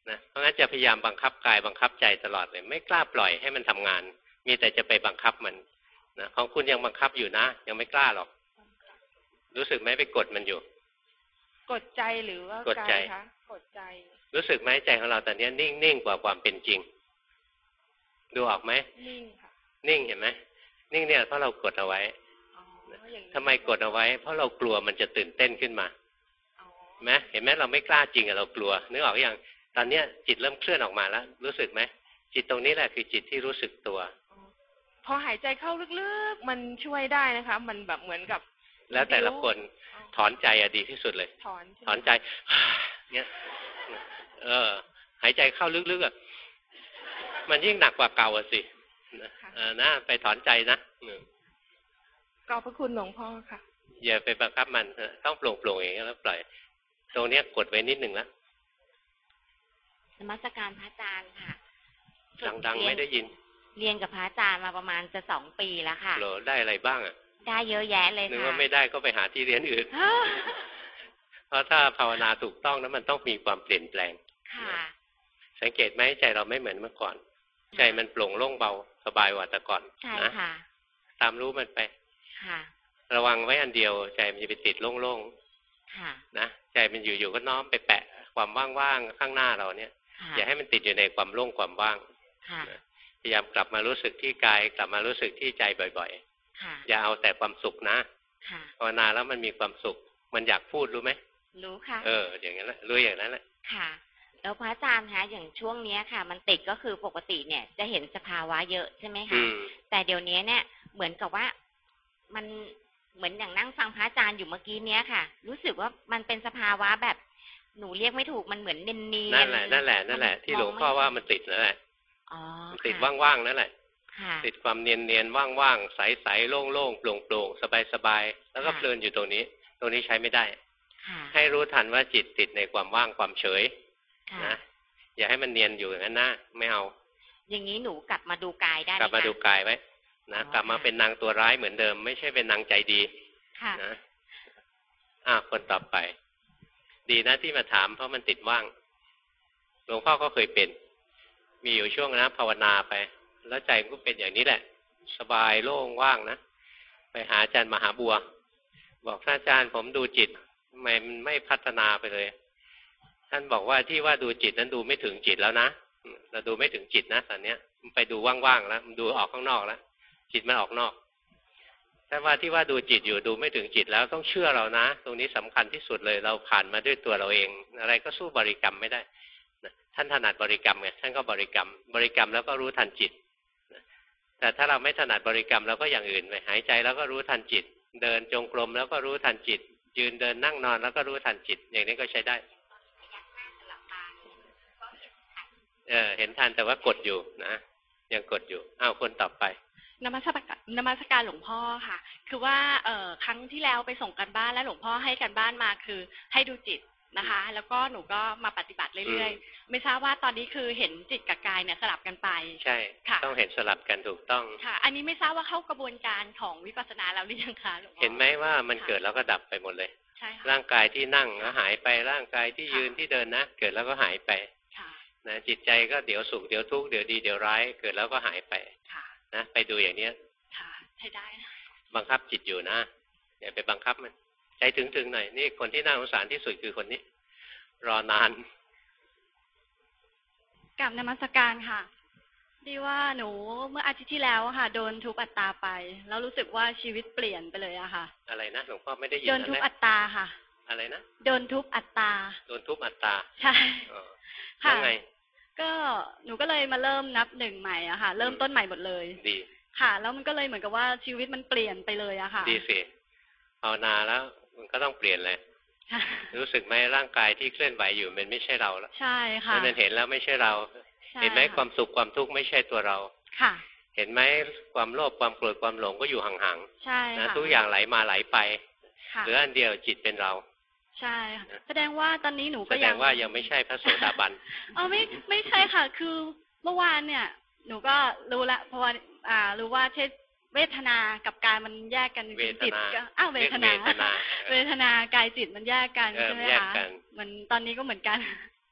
S2: นะเพราะงั้นจะพยายามบังคับกายบังคับใจตลอดเลยไม่กล้าปล่อยให้มันทำงานมีแต่จะไปบังคับมันนะของคุณยังบังคับอยู่นะยังไม่กล้าหรอกรู้สึกไหมไปกดมันอยู่
S10: กดใจหรือว่ากดใจคะกดใจ
S2: รู้สึกไหมใจของเราตอนนี้นิ่งกว่าความเป็นจริงดูออกไหม
S10: นิ่งค่ะ
S2: นิ่งเห็นไหมนิ่งเนี่ยเพราะเรากดเอาไว้ทำไมกดเอาไว้เพราะเรากลัวมันจะตื่นเต้นขึ้นมาไหมเห็นไหมเราไม่กล้าจริงเรากลัวนึกออกอย่างตอนเนี้ยจิตเริ่มเคลื่อนออกมาแล้วรู้สึกไหมจิตตรงนี้แหละคือจิตที่รู้สึกตัว
S10: พอหายใจเข้าลึกๆมันช่วยได้นะคะมันแบบเหมือนกับ
S2: แล้วแต่ละคนถอนใจดีที่สุดเลยถอนใจเนี้ยหายใจเข้าลึกๆมันยิ่งหนักกว่าเก่าสินะไปถอนใจนะ
S10: ขอบพระคุณหลวงพ่อค่ะ
S2: อย่าไปบังคับมันต้องโปร่งๆอย่างนี้แล้วปล่อยตรงนี้กดไว้นิดหนึ่งแล้ว
S11: นมัสการพระอาจารย์ค่ะ
S2: ดังๆไม่ได้ยิน
S11: เรียนกับพระอาจารย์มาประมาณจะ2 ปีแล้วค่ะ
S2: ได้อะไรบ้าง
S11: ได้เยอะแยะเลยค่ะ
S2: นึกว่าไม่ได้ก็ไปหาที่เรียนอื่น เพราะถ้าภาวนาถูกต้องแล้วมันต้องมีความเปลี่ยนแปลง
S11: ค่ะ
S2: สังเกตไหมใจเราไม่เหมือนเมื่อก่อนใจมันโปร่งโล่งเบาสบายกว่าแต่ก่อน
S11: ใช่ค่ะ
S2: ตามรู้มันไป
S11: ค่ะ
S2: ระวังไว้อันเดียวใจมันจะไปติดโล่ง
S11: ๆค่ะ
S2: นะใจมันอยู่ๆก็น้อมไปแปะความว่างๆข้างหน้าเราเนี่ยอย่าให้มันติดอยู่ในความโล่งความว่างพยายามกลับมารู้สึกที่กายกลับมารู้สึกที่ใจบ่อยๆอย่าเอาแต่ความสุขนะภาวนาแล้วมันมีความสุขมันอยากพูดรู้ไหม
S11: รู้ค่ะ
S2: อย่างนั้นแหละรู้อย่างนั้นแหละ
S11: ค่ะแล้วพระอาจารย์คะอย่างช่วงนี้ค่ะมันติดก็คือปกติเนี่ยจะเห็นสภาวะเยอะใช่ไหมคะแต่เดี๋ยวนี้เนี่ยเหมือนกับว่ามันเหมือนอย่างนั่งฟังพระอาจารย์อยู่เมื่อกี้เนี้ยค่ะรู้สึกว่ามันเป็นสภาวะแบบหนูเรียกไม่ถูกมันเหมือนเนียน
S2: นั่นแหละที่หลวงพ่อว่ามันติดนั่นแหละติดว่างๆนั่นแหละติดความเนียนๆว่างๆใสๆโล่งๆโปร่งๆสบายๆแล้วก็เพลินอยู่ตรงนี้ใช้ไม่ได้ให้รู้ทันว่าจิตติดในความว่างความเฉยนะอย่าให้มันเนียนอยู่อย่างนั้นนะไม่เอา
S11: อย่างนี้หนูกลับมาดูกายได้
S2: กลับมาดูกายไว้นะกลับมาเป็นนางตัวร้ายเหมือนเดิมไม่ใช่เป็นนางใจดีนะคนต่อไปดีนะที่มาถามเพราะมันติดว่างหลวงพ่อก็เคยเป็นมีอยู่ช่วงนะภาวนาไปแล้วใจก็เป็นอย่างนี้แหละสบายโล่งว่างนะไปหาอาจารย์มหาบัวบอกท่านอาจารย์ผมดูจิตทำไมมันไม่พัฒนาไปเลยท่านบอกว่าที่ว่าดูจิตนั้นดูไม่ถึงจิตแล้วนะเราดูไม่ถึงจิตนะตอนนี้มันไปดูว่างๆแล้วมันดูออกข้างนอกแล้วจิตมันออกนอกแต่ว่าที่ว่าดูจิตอยู่ดูไม่ถึงจิตแล้วต้องเชื่อเรานะตรงนี้สำคัญที่สุดเลยเราผ่านมาด้วยตัวเราเองอะไรก็สู้บริกรรมไม่ได้ท่านถนัดบริกรรมไงท่านก็บริกรรมแล้วก็รู้ทันจิตแต่ถ้าเราไม่ถนัดบริกรรมเราก็อย่างอื่นไปหายใจแล้วก็รู้ทันจิตเดินจงกรมแล้วก็รู้ทันจิตยืนเดินนั่งนอนแล้วก็รู้ทันจิตอย่างนี้ก็ใช้ได้เห็นทันแต่ว่ากดอยู่นะยังกดอยู่คนต่อไป
S12: นมัสการหลวงพ่อค่ะคือว่าครั้งที่แล้วไปส่งกันบ้านแล้วหลวงพ่อให้กันบ้านมาคือให้ดูจิตนะคะแล้วก็หนูก็มาปฏิบัติเรื่อยๆไม่ทราบว่าตอนนี้คือเห็นจิตกับกายเนี่ยสลับกันไป
S2: ใช่ต้องเห็นสลับกันถูกต้อง
S12: ค่ะอันนี้ไม่ทราบว่าเข้ากระบวนการของวิปัสสนาแล้วหรือยังคะหลวงพ่อ
S2: เห็นไหมว่ามันเกิดแล้วก็ดับไปหมดเลย
S12: ใช่ค่ะ
S2: ร่างกายที่นั่งแล้วหายไปร่างกายที่ยืนที่เดินนะเกิดแล้วก็หายไปนะจิตใจก็เดี๋ยวสุขเดี๋ยวทุกข์เดี๋ยวดีเดี๋ยวร้ายเกิดแล้วก็หายไปนะไปดูอย่างนี้
S12: ใช้ได้นะ
S2: บังคับจิตอยู่นะอย่าไปบังคับมันใจถึงหน่อยนี่คนที่น่าสงสารที่สุดคือคนนี้รอนาน
S12: กับนมัสการค่ะดีว่าหนูเมื่ออาทิตย์ที่แล้วค่ะโดนทุบอัตตาไปแล้วรู้สึกว่าชีวิตเปลี่ยนไปเลยอะค่ะ
S2: อะไรนะหลวงพ่อไม่ได้ยิน
S12: โดนทุบอัตตาค่ะ
S2: อะไรนะ
S12: โดนทุบอัตตา
S2: โดนทุบอัตตา
S12: ใช่ค่ะ
S2: ไง
S12: ก็หนูก็เลยมาเริ่มนับหนึ่งใหม่อะค่ะเริ่มต้นใหม่หมดเลย
S2: ดี
S12: ค่ะแล้วมันก็เลยเหมือนกับว่าชีวิตมันเปลี่ยนไปเลยอะค่ะ
S2: ดีสิภาวนาแล้วมันก็ต้องเปลี่ยนเลยรู้สึกไหมร่างกายที่เคลื่อนไหวอยู่มันไม่ใช่เราแล้ว
S12: ใช่ค่ะ
S2: มันเห็นแล้วไม่ใช่เราเห็นไหมความสุขความทุกข์ไม่ใช่ตัวเรา
S12: ค่ะ
S2: เห็นไหมความโลภความโกรธความหลงก็อยู่ห่าง
S12: ๆใช่ค่ะ
S2: ทุกอย่างไหลมาไหลไปเหลืออันเดียวจิตเป็นเรา
S12: ใช่ค่ะแสดงว่าตอนนี้หนูก็
S2: แสดงว่ายังไม่ใช่พระโสดาบัน
S12: ไม่ใช่ค่ะคือเมื่อวานเนี่ยหนูก็รู้ละเพราะว่ารู้ว่าเวทนากับกายมันแยกกันจิตก็เวทนากายจิตมันแยกกันใช่ไหมคะมันตอนนี้ก็เหมือนกัน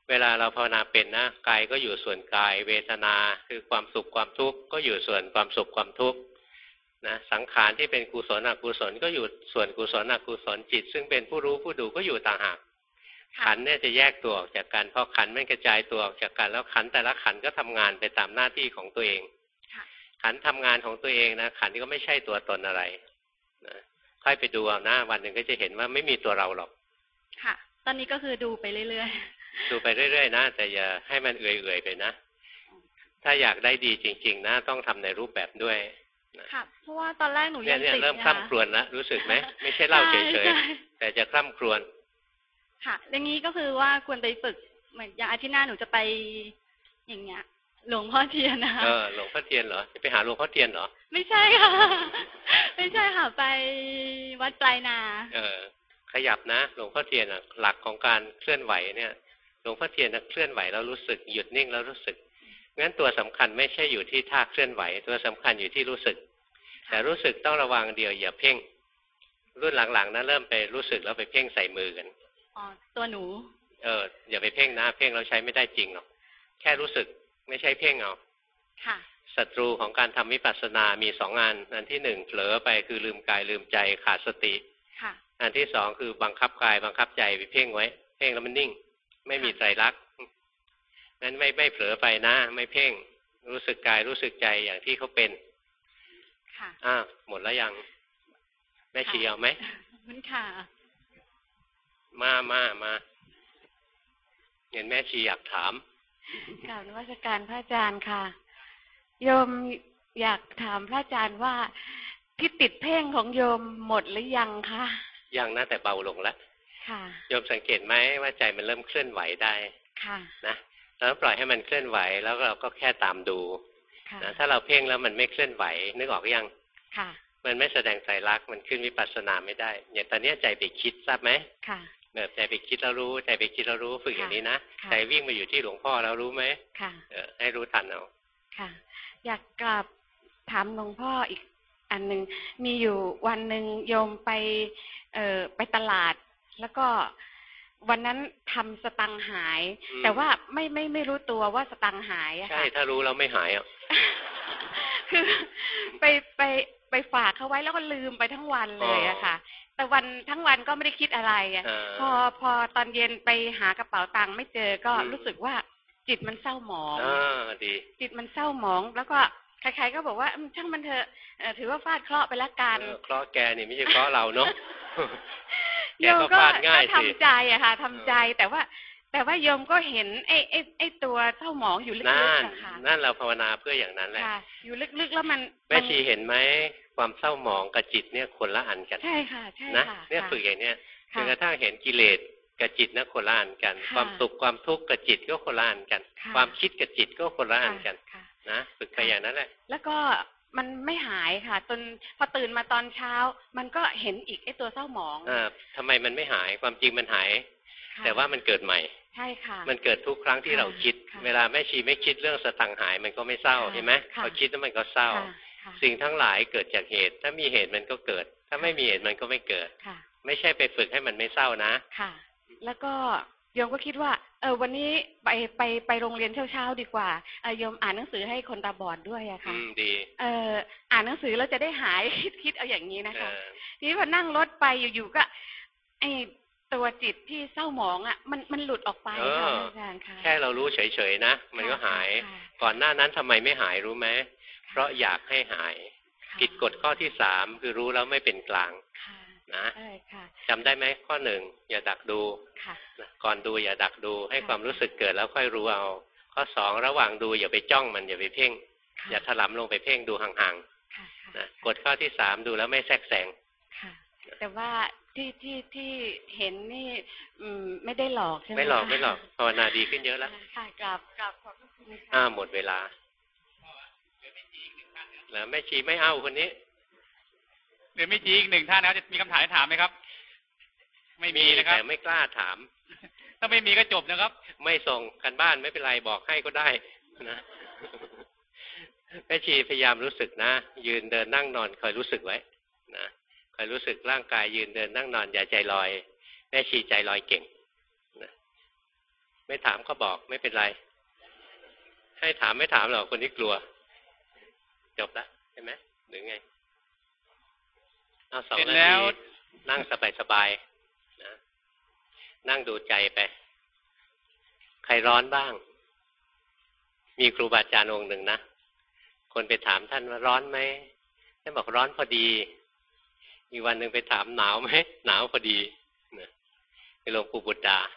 S2: เวลาเราภาวนาเป็นนะกายก็อยู่ส่วนกายเวทนาคือความสุขความทุกข์ก็อยู่ส่วนความสุขความทุกข์นะสังขารที่เป็นกุศลอกุศลก็อยู่ส่วนกุศลอกุศลจิตซึ่งเป็นผู้รู้ผู้ดูก็อยู่ต่างหากขันธ์เนี่ยจะแยกตัวออกจากกันพอขันธ์มันกระจายตัวออกจากกันแล้วขันธ์แต่ละขันธ์ก็ทำงานไปตามหน้าที่ของตัวเองขันธ์ทำงานของตัวเองนะขันธ์ก็ไม่ใช่ตัวตนอะไรนะค่อยไปดูเอาหน้าวันหนึ่งก็จะเห็นว่าไม่มีตัวเราหรอก
S9: ค่ะตอนนี้ก็คือดูไปเรื่อยๆ
S2: ดูไปเรื่อยๆนะแต่อย่าให้มันเอื่อยๆไปนะถ้าอยากได้ดีจริงๆนะต้องทำในรูปแบบด้วย
S9: ค่ะเพราะว่าตอนแรกหนูยังติด
S2: เริ่มคร่ำครวญแล้วรู้สึกไหมไม่ใช่เล่าเฉยๆแต่จะคร่ำครวญ
S9: ค่ะอย่างนี้ก็คือว่าควรไปฝึกเหมือนอย่างอาทิตย์หน้าหนูจะไปอย่างเงี้ยหลวงพ่อเทียนนะคะ
S2: หลวงพ่อเทียนเหรอจะไปหาหลวงพ่อเทียนเหรอ
S9: ไม่ใช่ค่ะไม่ใช่ค่ะไปวัดปลายนา
S2: ขยับนะหลวงพ่อเทียนหลักของการเคลื่อนไหวเนี่ยหลวงพ่อเทียนเคลื่อนไหวแล้วรู้สึกหยุดนิ่งแล้วรู้สึกงั้นตัวสำคัญไม่ใช่อยู่ที่ท่าเคลื่อนไหวตัวสำคัญอยู่ที่รู้สึกแต่รู้สึกต้องระวังเดียวอย่าเพ่งรุ่นหลังๆนะเริ่มไปรู้สึกแล้วไปเพ่งใส่มือกัน
S9: ตัวหนู
S2: อย่าไปเพ่งนะเพ่งเราใช้ไม่ได้จริงหรอกแค่รู้สึกไม่ใช่เพ่งเอา
S9: ค่ะ
S2: ศัตรูของการทำวิปัสสนามี2 อันอันที่1เผลอไปคือลืมกายลืมใจขาดสติ
S9: ค่ะ
S2: อันที่2คือบังคับกายบังคับใจไปเพ่งไว้เพ่งแล้วมันนิ่งไม่มีไตรลักษณ์นั้นไม่เผลอไปนะไม่เพ่งรู้สึกกายรู้สึกใจอย่างที่เขาเป็น
S9: ค่ะ
S2: หมดแล้วยังแม่ชีเอาไหม
S9: มันค่ะ
S2: มาเห็นแม่ชีอยากถาม
S13: กราบนมัสการพระอาจารย์ค่ะโยมอยากถามพระอาจารย์ว่าที่ติดเพ่งของโยมหมดหรือยังคะ
S2: ยังนะแต่เบาลงแล้ว
S13: ค่ะ
S2: โยมสังเกตไหมว่าใจมันเริ่มเคลื่อนไหวได้
S13: ค่ะ
S2: นะแล้วปล่อยให้มันเคลื่อนไหวแล้วเราก็แค่ตามดูนะถ้าเราเพ่งแล้วมันไม่เคลื่อนไหวนึกออกยัง
S13: ค่ะ
S2: มันไม่แสดงไตรลักษณ์มันขึ้นวิปัสสนาไม่ได้อย่างตอนนี้ใจไปคิดทราบไหม
S13: ค่ะ
S2: แบบใจไปคิดแล้วรู้ใจไปคิดแล้วรู้ฝึกอย่างนี้นะใจวิ่งมาอยู่ที่หลวงพ่อแล้วรู้ไหม
S13: ค่ะ
S2: ให้รู้ทันเอา
S13: ค่ะอยากกลับถามหลวงพ่ออีกอันหนึ่งมีอยู่วันหนึ่งโยมไปตลาดแล้วก็วันนั้นทำสตังค์หายแต่ว่าไม่รู้ตัวว่าสตังค์หายอะค่ะ
S2: ใช่ถ้ารู้แล้วไม่หายอ่ะ
S13: คือไปฝากเขาไว้แล้วก็ลืมไปทั้งวันเลยอะค่ะแต่วันทั้งวันก็ไม่ได้คิดอะไรอะพอตอนเย็นไปหากระเป๋าตังค์ไม่เจอก็รู้สึกว่าจิตมันเศร้าหมอง
S2: ดี
S13: จิตมันเศร้าหมองแล้วก็ใครๆก็บอกว่าช่างมันเถอะถือว่าฟาดเคราะห์ไปละกัน
S2: เคราะห์แกนี่ไม่ใช่เคราะห์เราเนาะ
S13: โยมก็ทำใจอะค่ะทำใจแต่ว่าโยมก็เห็นไอ้ตัวเศร้าหมองอยู่ลึกๆอะค่ะ
S2: นั่นเราภาวนาเพื่ออย่างนั้นแหละ
S13: อยู่ลึกๆแล้วมัน
S2: แม่ชีเห็นไหมความเศร้าหมองกับจิตเนี่ยคนละอันกัน
S13: ใช่ค่ะใช่
S2: นะเนี่ยฝึกอย่างเนี้ยจนกระทั่งเห็นกิเลสกับจิตนะคนละอันกันความสุขความทุกข์กับจิตก็คนละอันกันความคิดกับจิตก็คนละอันกันนะฝึกไปอย่างนั้นแหละ
S13: แล้วก็มันไม่หายค่ะจนพอตื่นมาตอนเช้ามันก็เห็นอีกไอ้ตัวเศร้าหมอง
S2: ทำไมมันไม่หายความจริงมันหายแต่ว่ามันเกิดใหม่
S13: ใช่ค่ะ
S2: มันเกิดทุกครั้งที่เราคิดเวลาแม่ชีไม่คิดเรื่องสตังค์หายมันก็ไม่เศร้าเห็นไหมพอคิดแล้วมันก็เศร้าสิ่งทั้งหลายเกิดจากเหตุถ้ามีเหตุมันก็เกิดถ้าไม่มีเหตุมันก็ไม่เกิดไม่ใช่ไปฝึกให้มันไม่เศร้านะ
S13: ค่ะแล้วก็โยมก็คิดว่าวันนี้ไปโรงเรียนเช้าๆดีกว่าโยมอ่านหนังสือให้คนตาบอดด้วยอะค่ะ
S2: ดี
S13: อ่านหนังสือแล้วจะได้หายคิดเอาอย่างนี้นะคะทีนี้พอนั่งรถไปอยู่ๆก็ไอตัวจิตที่เศร้าหมองอะมันหลุดออกไปค่ะอาจารย์ค่ะ
S2: แค่เรารู้เฉยๆนะมันก็หายก่อนหน้านั้นทำไมไม่หายรู้ไหมเพราะอยากให้หายผิดกฎข้อที่3คือรู้แล้วไม่เป็นกลางนะจำได้ไหมข้อ1อย่าดักดูก่อนดูอย่าดักดูให้ความรู้สึกเกิดแล้วค่อยรู้เอาข้อ2ระหว่างดูอย่าไปจ้องมันอย่าไปเพ่งอย่าถลำลงไปเพ่งดูห่างๆนะกฎข้อที่3ดูแล้วไม่แทรกแซง
S13: แต่ว่าที่เห็นนี่ไม่ได้หลอกใช่ไหม
S2: ไม่หลอกภาวนาดีขึ้นเยอะแล้ว
S13: ค่ะกราบขอบคุณ
S2: หมดเวลาแล้วแม่ชีไม่เอาคนนี้
S1: เดี๋ยวไม่ชีอีก1ท่านนะครับจะมีคำถามให้ถามไหมครับไม่มีนะครับ
S2: แต่ไม่กล้าถาม
S1: ถ้าไม่มีก็จบนะครับ
S2: ไม่ส่งกันบ้านไม่เป็นไรบอกให้ก็ได้นะแม่ชีพยายามรู้สึกนะยืนเดินนั่งนอนคอยรู้สึกไว้นะคอยรู้สึกร่างกายยืนเดินนั่งนอนอย่าใจลอยแม่ชีใจลอยเก่งนะไม่ถามก็บอกไม่เป็นไรให้ถามไม่ถามหรอกคนที่กลัวจบละใช่ไหมหรือไงเอา2 นาทีนั่งสบายๆนะนั่งดูใจไปใครร้อนบ้างมีครูบาอาจารย์องค์หนึ่งนะคนไปถามท่านว่าร้อนไหมท่านบอกร้อนพอดีอีกวันหนึ่งไปถามหนาวไหมหนาวพอดีนะหลวงปู่บุตรดา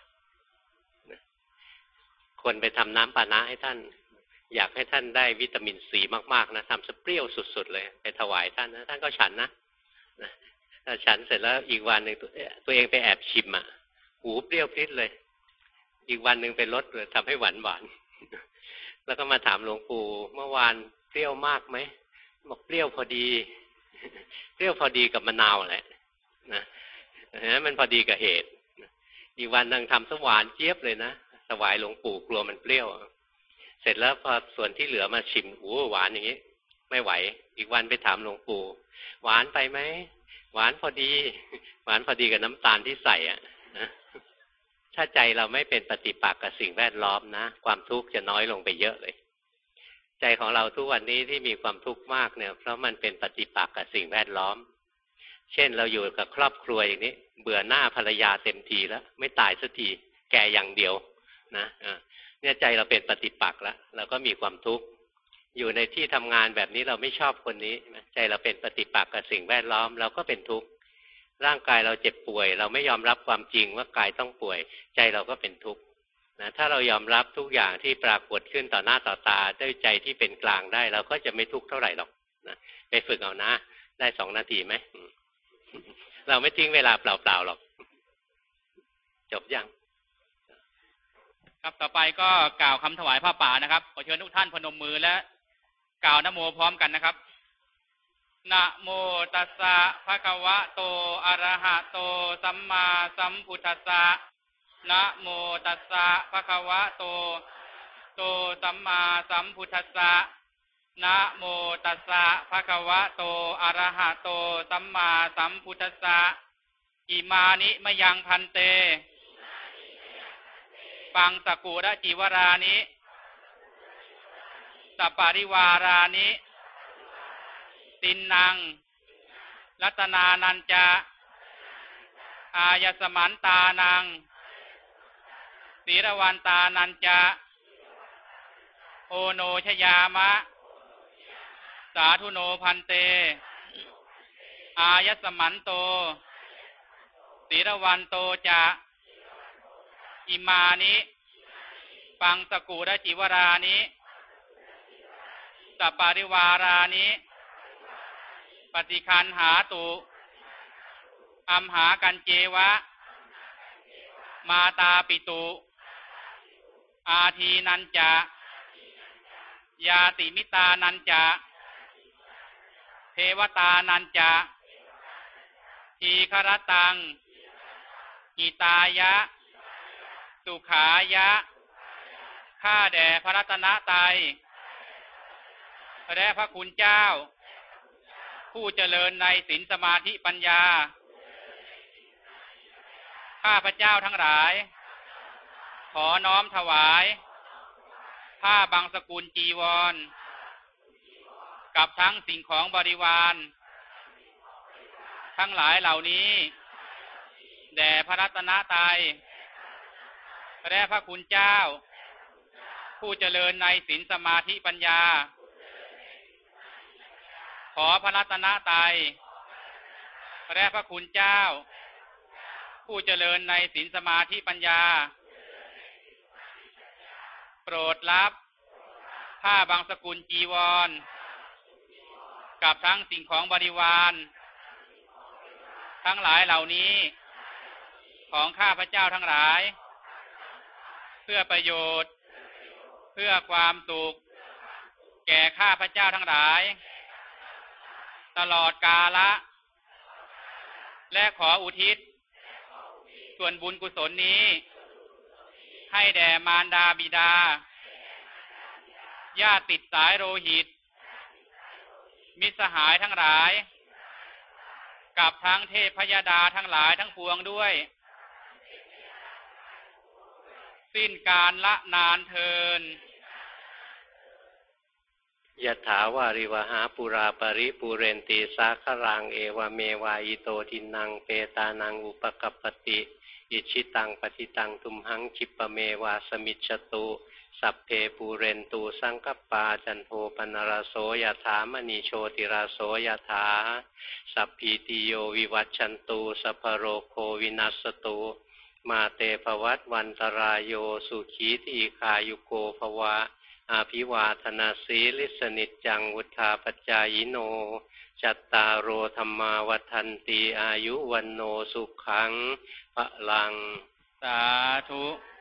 S2: คนไปทำน้ำปานะให้ท่านอยากให้ท่านได้วิตามินซีมากๆนะทำสเปรี้ยวสุดๆเลยไปถวายท่านนะท่านก็ฉันนะฉันเสร็จแล้วอีกวันหนึ่งตัวเองไปแอบชิมอ่ะหูเปรี้ยวพริ้ดเลยอีกวันหนึ่งไปลดเลยทำให้หวานแล้วก็มาถามหลวงปู่เมื่อวานเปรี้ยวมากไหมบอกเปรี้ยวพอดีเปรี้ยวพอดีกับมะนาวแหละนะมันพอดีกับเหตุอีกวันนึงทำสหวานเจี๊ยบเลยนะถวายหลวงปู่กลัวมันเปรี้ยวเสร็จแล้วพอส่วนที่เหลือมาชิมหวานอย่างนี้ไม่ไหวอีกวันไปถามหลวงปู่หวานไปไหมหวานพอดีหวานพอดีกับน้ำตาลที่ใส่อ่ะถ้าใจเราไม่เป็นปฏิปักษ์กับสิ่งแวดล้อมนะความทุกข์จะน้อยลงไปเยอะเลยใจของเราทุกวันนี้ที่มีความทุกข์มากเนี่ยเพราะมันเป็นปฏิปักษ์กับสิ่งแวดล้อมเช่นเราอยู่กับครอบครัวอย่างนี้เบื่อหน้าภรรยาเต็มทีแล้วไม่ตายสักทีแก่อย่างเดียวนะเนี่ยใจเราเป็นปฏิปักษ์แล้วเราก็มีความทุกข์อยู่ในที่ทำงานแบบนี้เราไม่ชอบคนนี้ใจเราเป็นปฏิปักษ์กับสิ่งแวดล้อมเราก็เป็นทุกข์ร่างกายเราเจ็บป่วยเราไม่ยอมรับความจริงว่ากายต้องป่วยใจเราก็เป็นทุกข์นะถ้าเรายอมรับทุกอย่างที่ปรากฏขึ้นต่อหน้าต่อตาด้วยใจที่เป็นกลางได้เราก็จะไม่ทุกข์เท่าไหร่หรอกนะไปฝึกเอานะได้2 นาทีไหมเราไม่ทิ้งเวลาเปล่าๆหรอกจบยัง
S1: ครับต่อไปก็กล่าวคำถวายผ้าป่านะครับขอเชิญทุกท่านพนมมือและกล่าวนะโมพร้อมกันนะครับนะโมตัสสะภะคะวะโตอะระหะโตสัมมาสัมพุทธัสสะนะโมตัสสะภะคะวะโตสัมมาสัมพุทธัสสะนะโมตัสสะภะคะวะโตอะระหะโตสัมมาสัมพุทธัสสะอิมานิมะยังพันเตปังสกุระจิวรานิสัปปาริวารานิตินนังรัตนานันจะอายสมันตานังศีรวันตานันจะโอโนชยามะสาธุโนพันเตอายสมันโตศีรวันโตจะอิมานิปังสกุระจิวรานิสัปปาริวารานิปฏิคันหาตุอัมหากันเจวะมาตาปิตุอาทีนันจะยาติมิตานันจะเทวตานันจะทีครตังหิตายะสุขายะข้าแด่พระรัตนตรัยและพระคุณเจ้าผู้เจริญในศีลสมาธิปัญญาข้าพเจ้าทั้งหลายขอน้อมถวายผ้าบางสกุลจีวรกับทั้งสิ่งของบริวารทั้งหลายเหล่านี้แด่พระรัตนตรัยและพระคุณเจ้าผู้เจริญในศีลสมาธิปัญญาขอพระรัตนตรัยและพระคุณเจ้าผู้เจริญในศีลสมาธิปัญญาโปรดรับผ้าบางสกุลจีวรกับทั้งสิ่งของบริวารทั้งหลายเหล่านี้ของข้าพเจ้าทั้งหลายเพื่อประโยชน์เพื่อความสุขแก่ข้าพเจ้าทั้งหลายตลอดกาลและขออุทิศส่วนบุญกุศลนี้ให้แด่มารดาบิดาญาติติดสายโลหิตมิตรสหายทั้งหลายกับทั้งเทพพยดาทั้งหลายทั้งปวงด้วยสิ้นการละนานเทิน
S2: ยะถาวาริวหาปุราปริปุเรนติสาครังเอวเมวะอิโตทินังเปตานังอุปกัปปติอิชิตังปฏิตังตุมหังคิปเมวะสมิจฉตุสัพเพปูเรนตูสังกปาจันโทปนรโสยถามณีโชติราโสยถาสัพพีติโยวิวัชชันตุสัพพโรโควินัสตุมาเตภวัตวันตรายโยสุขีทีขายุโกภวะอาภิวาทนาสีลิสนิจจังวุธาปัจจายโนจัตตารโอธรรมาวัฏันติอายุวันโนสุขังพลัง
S1: สาธุ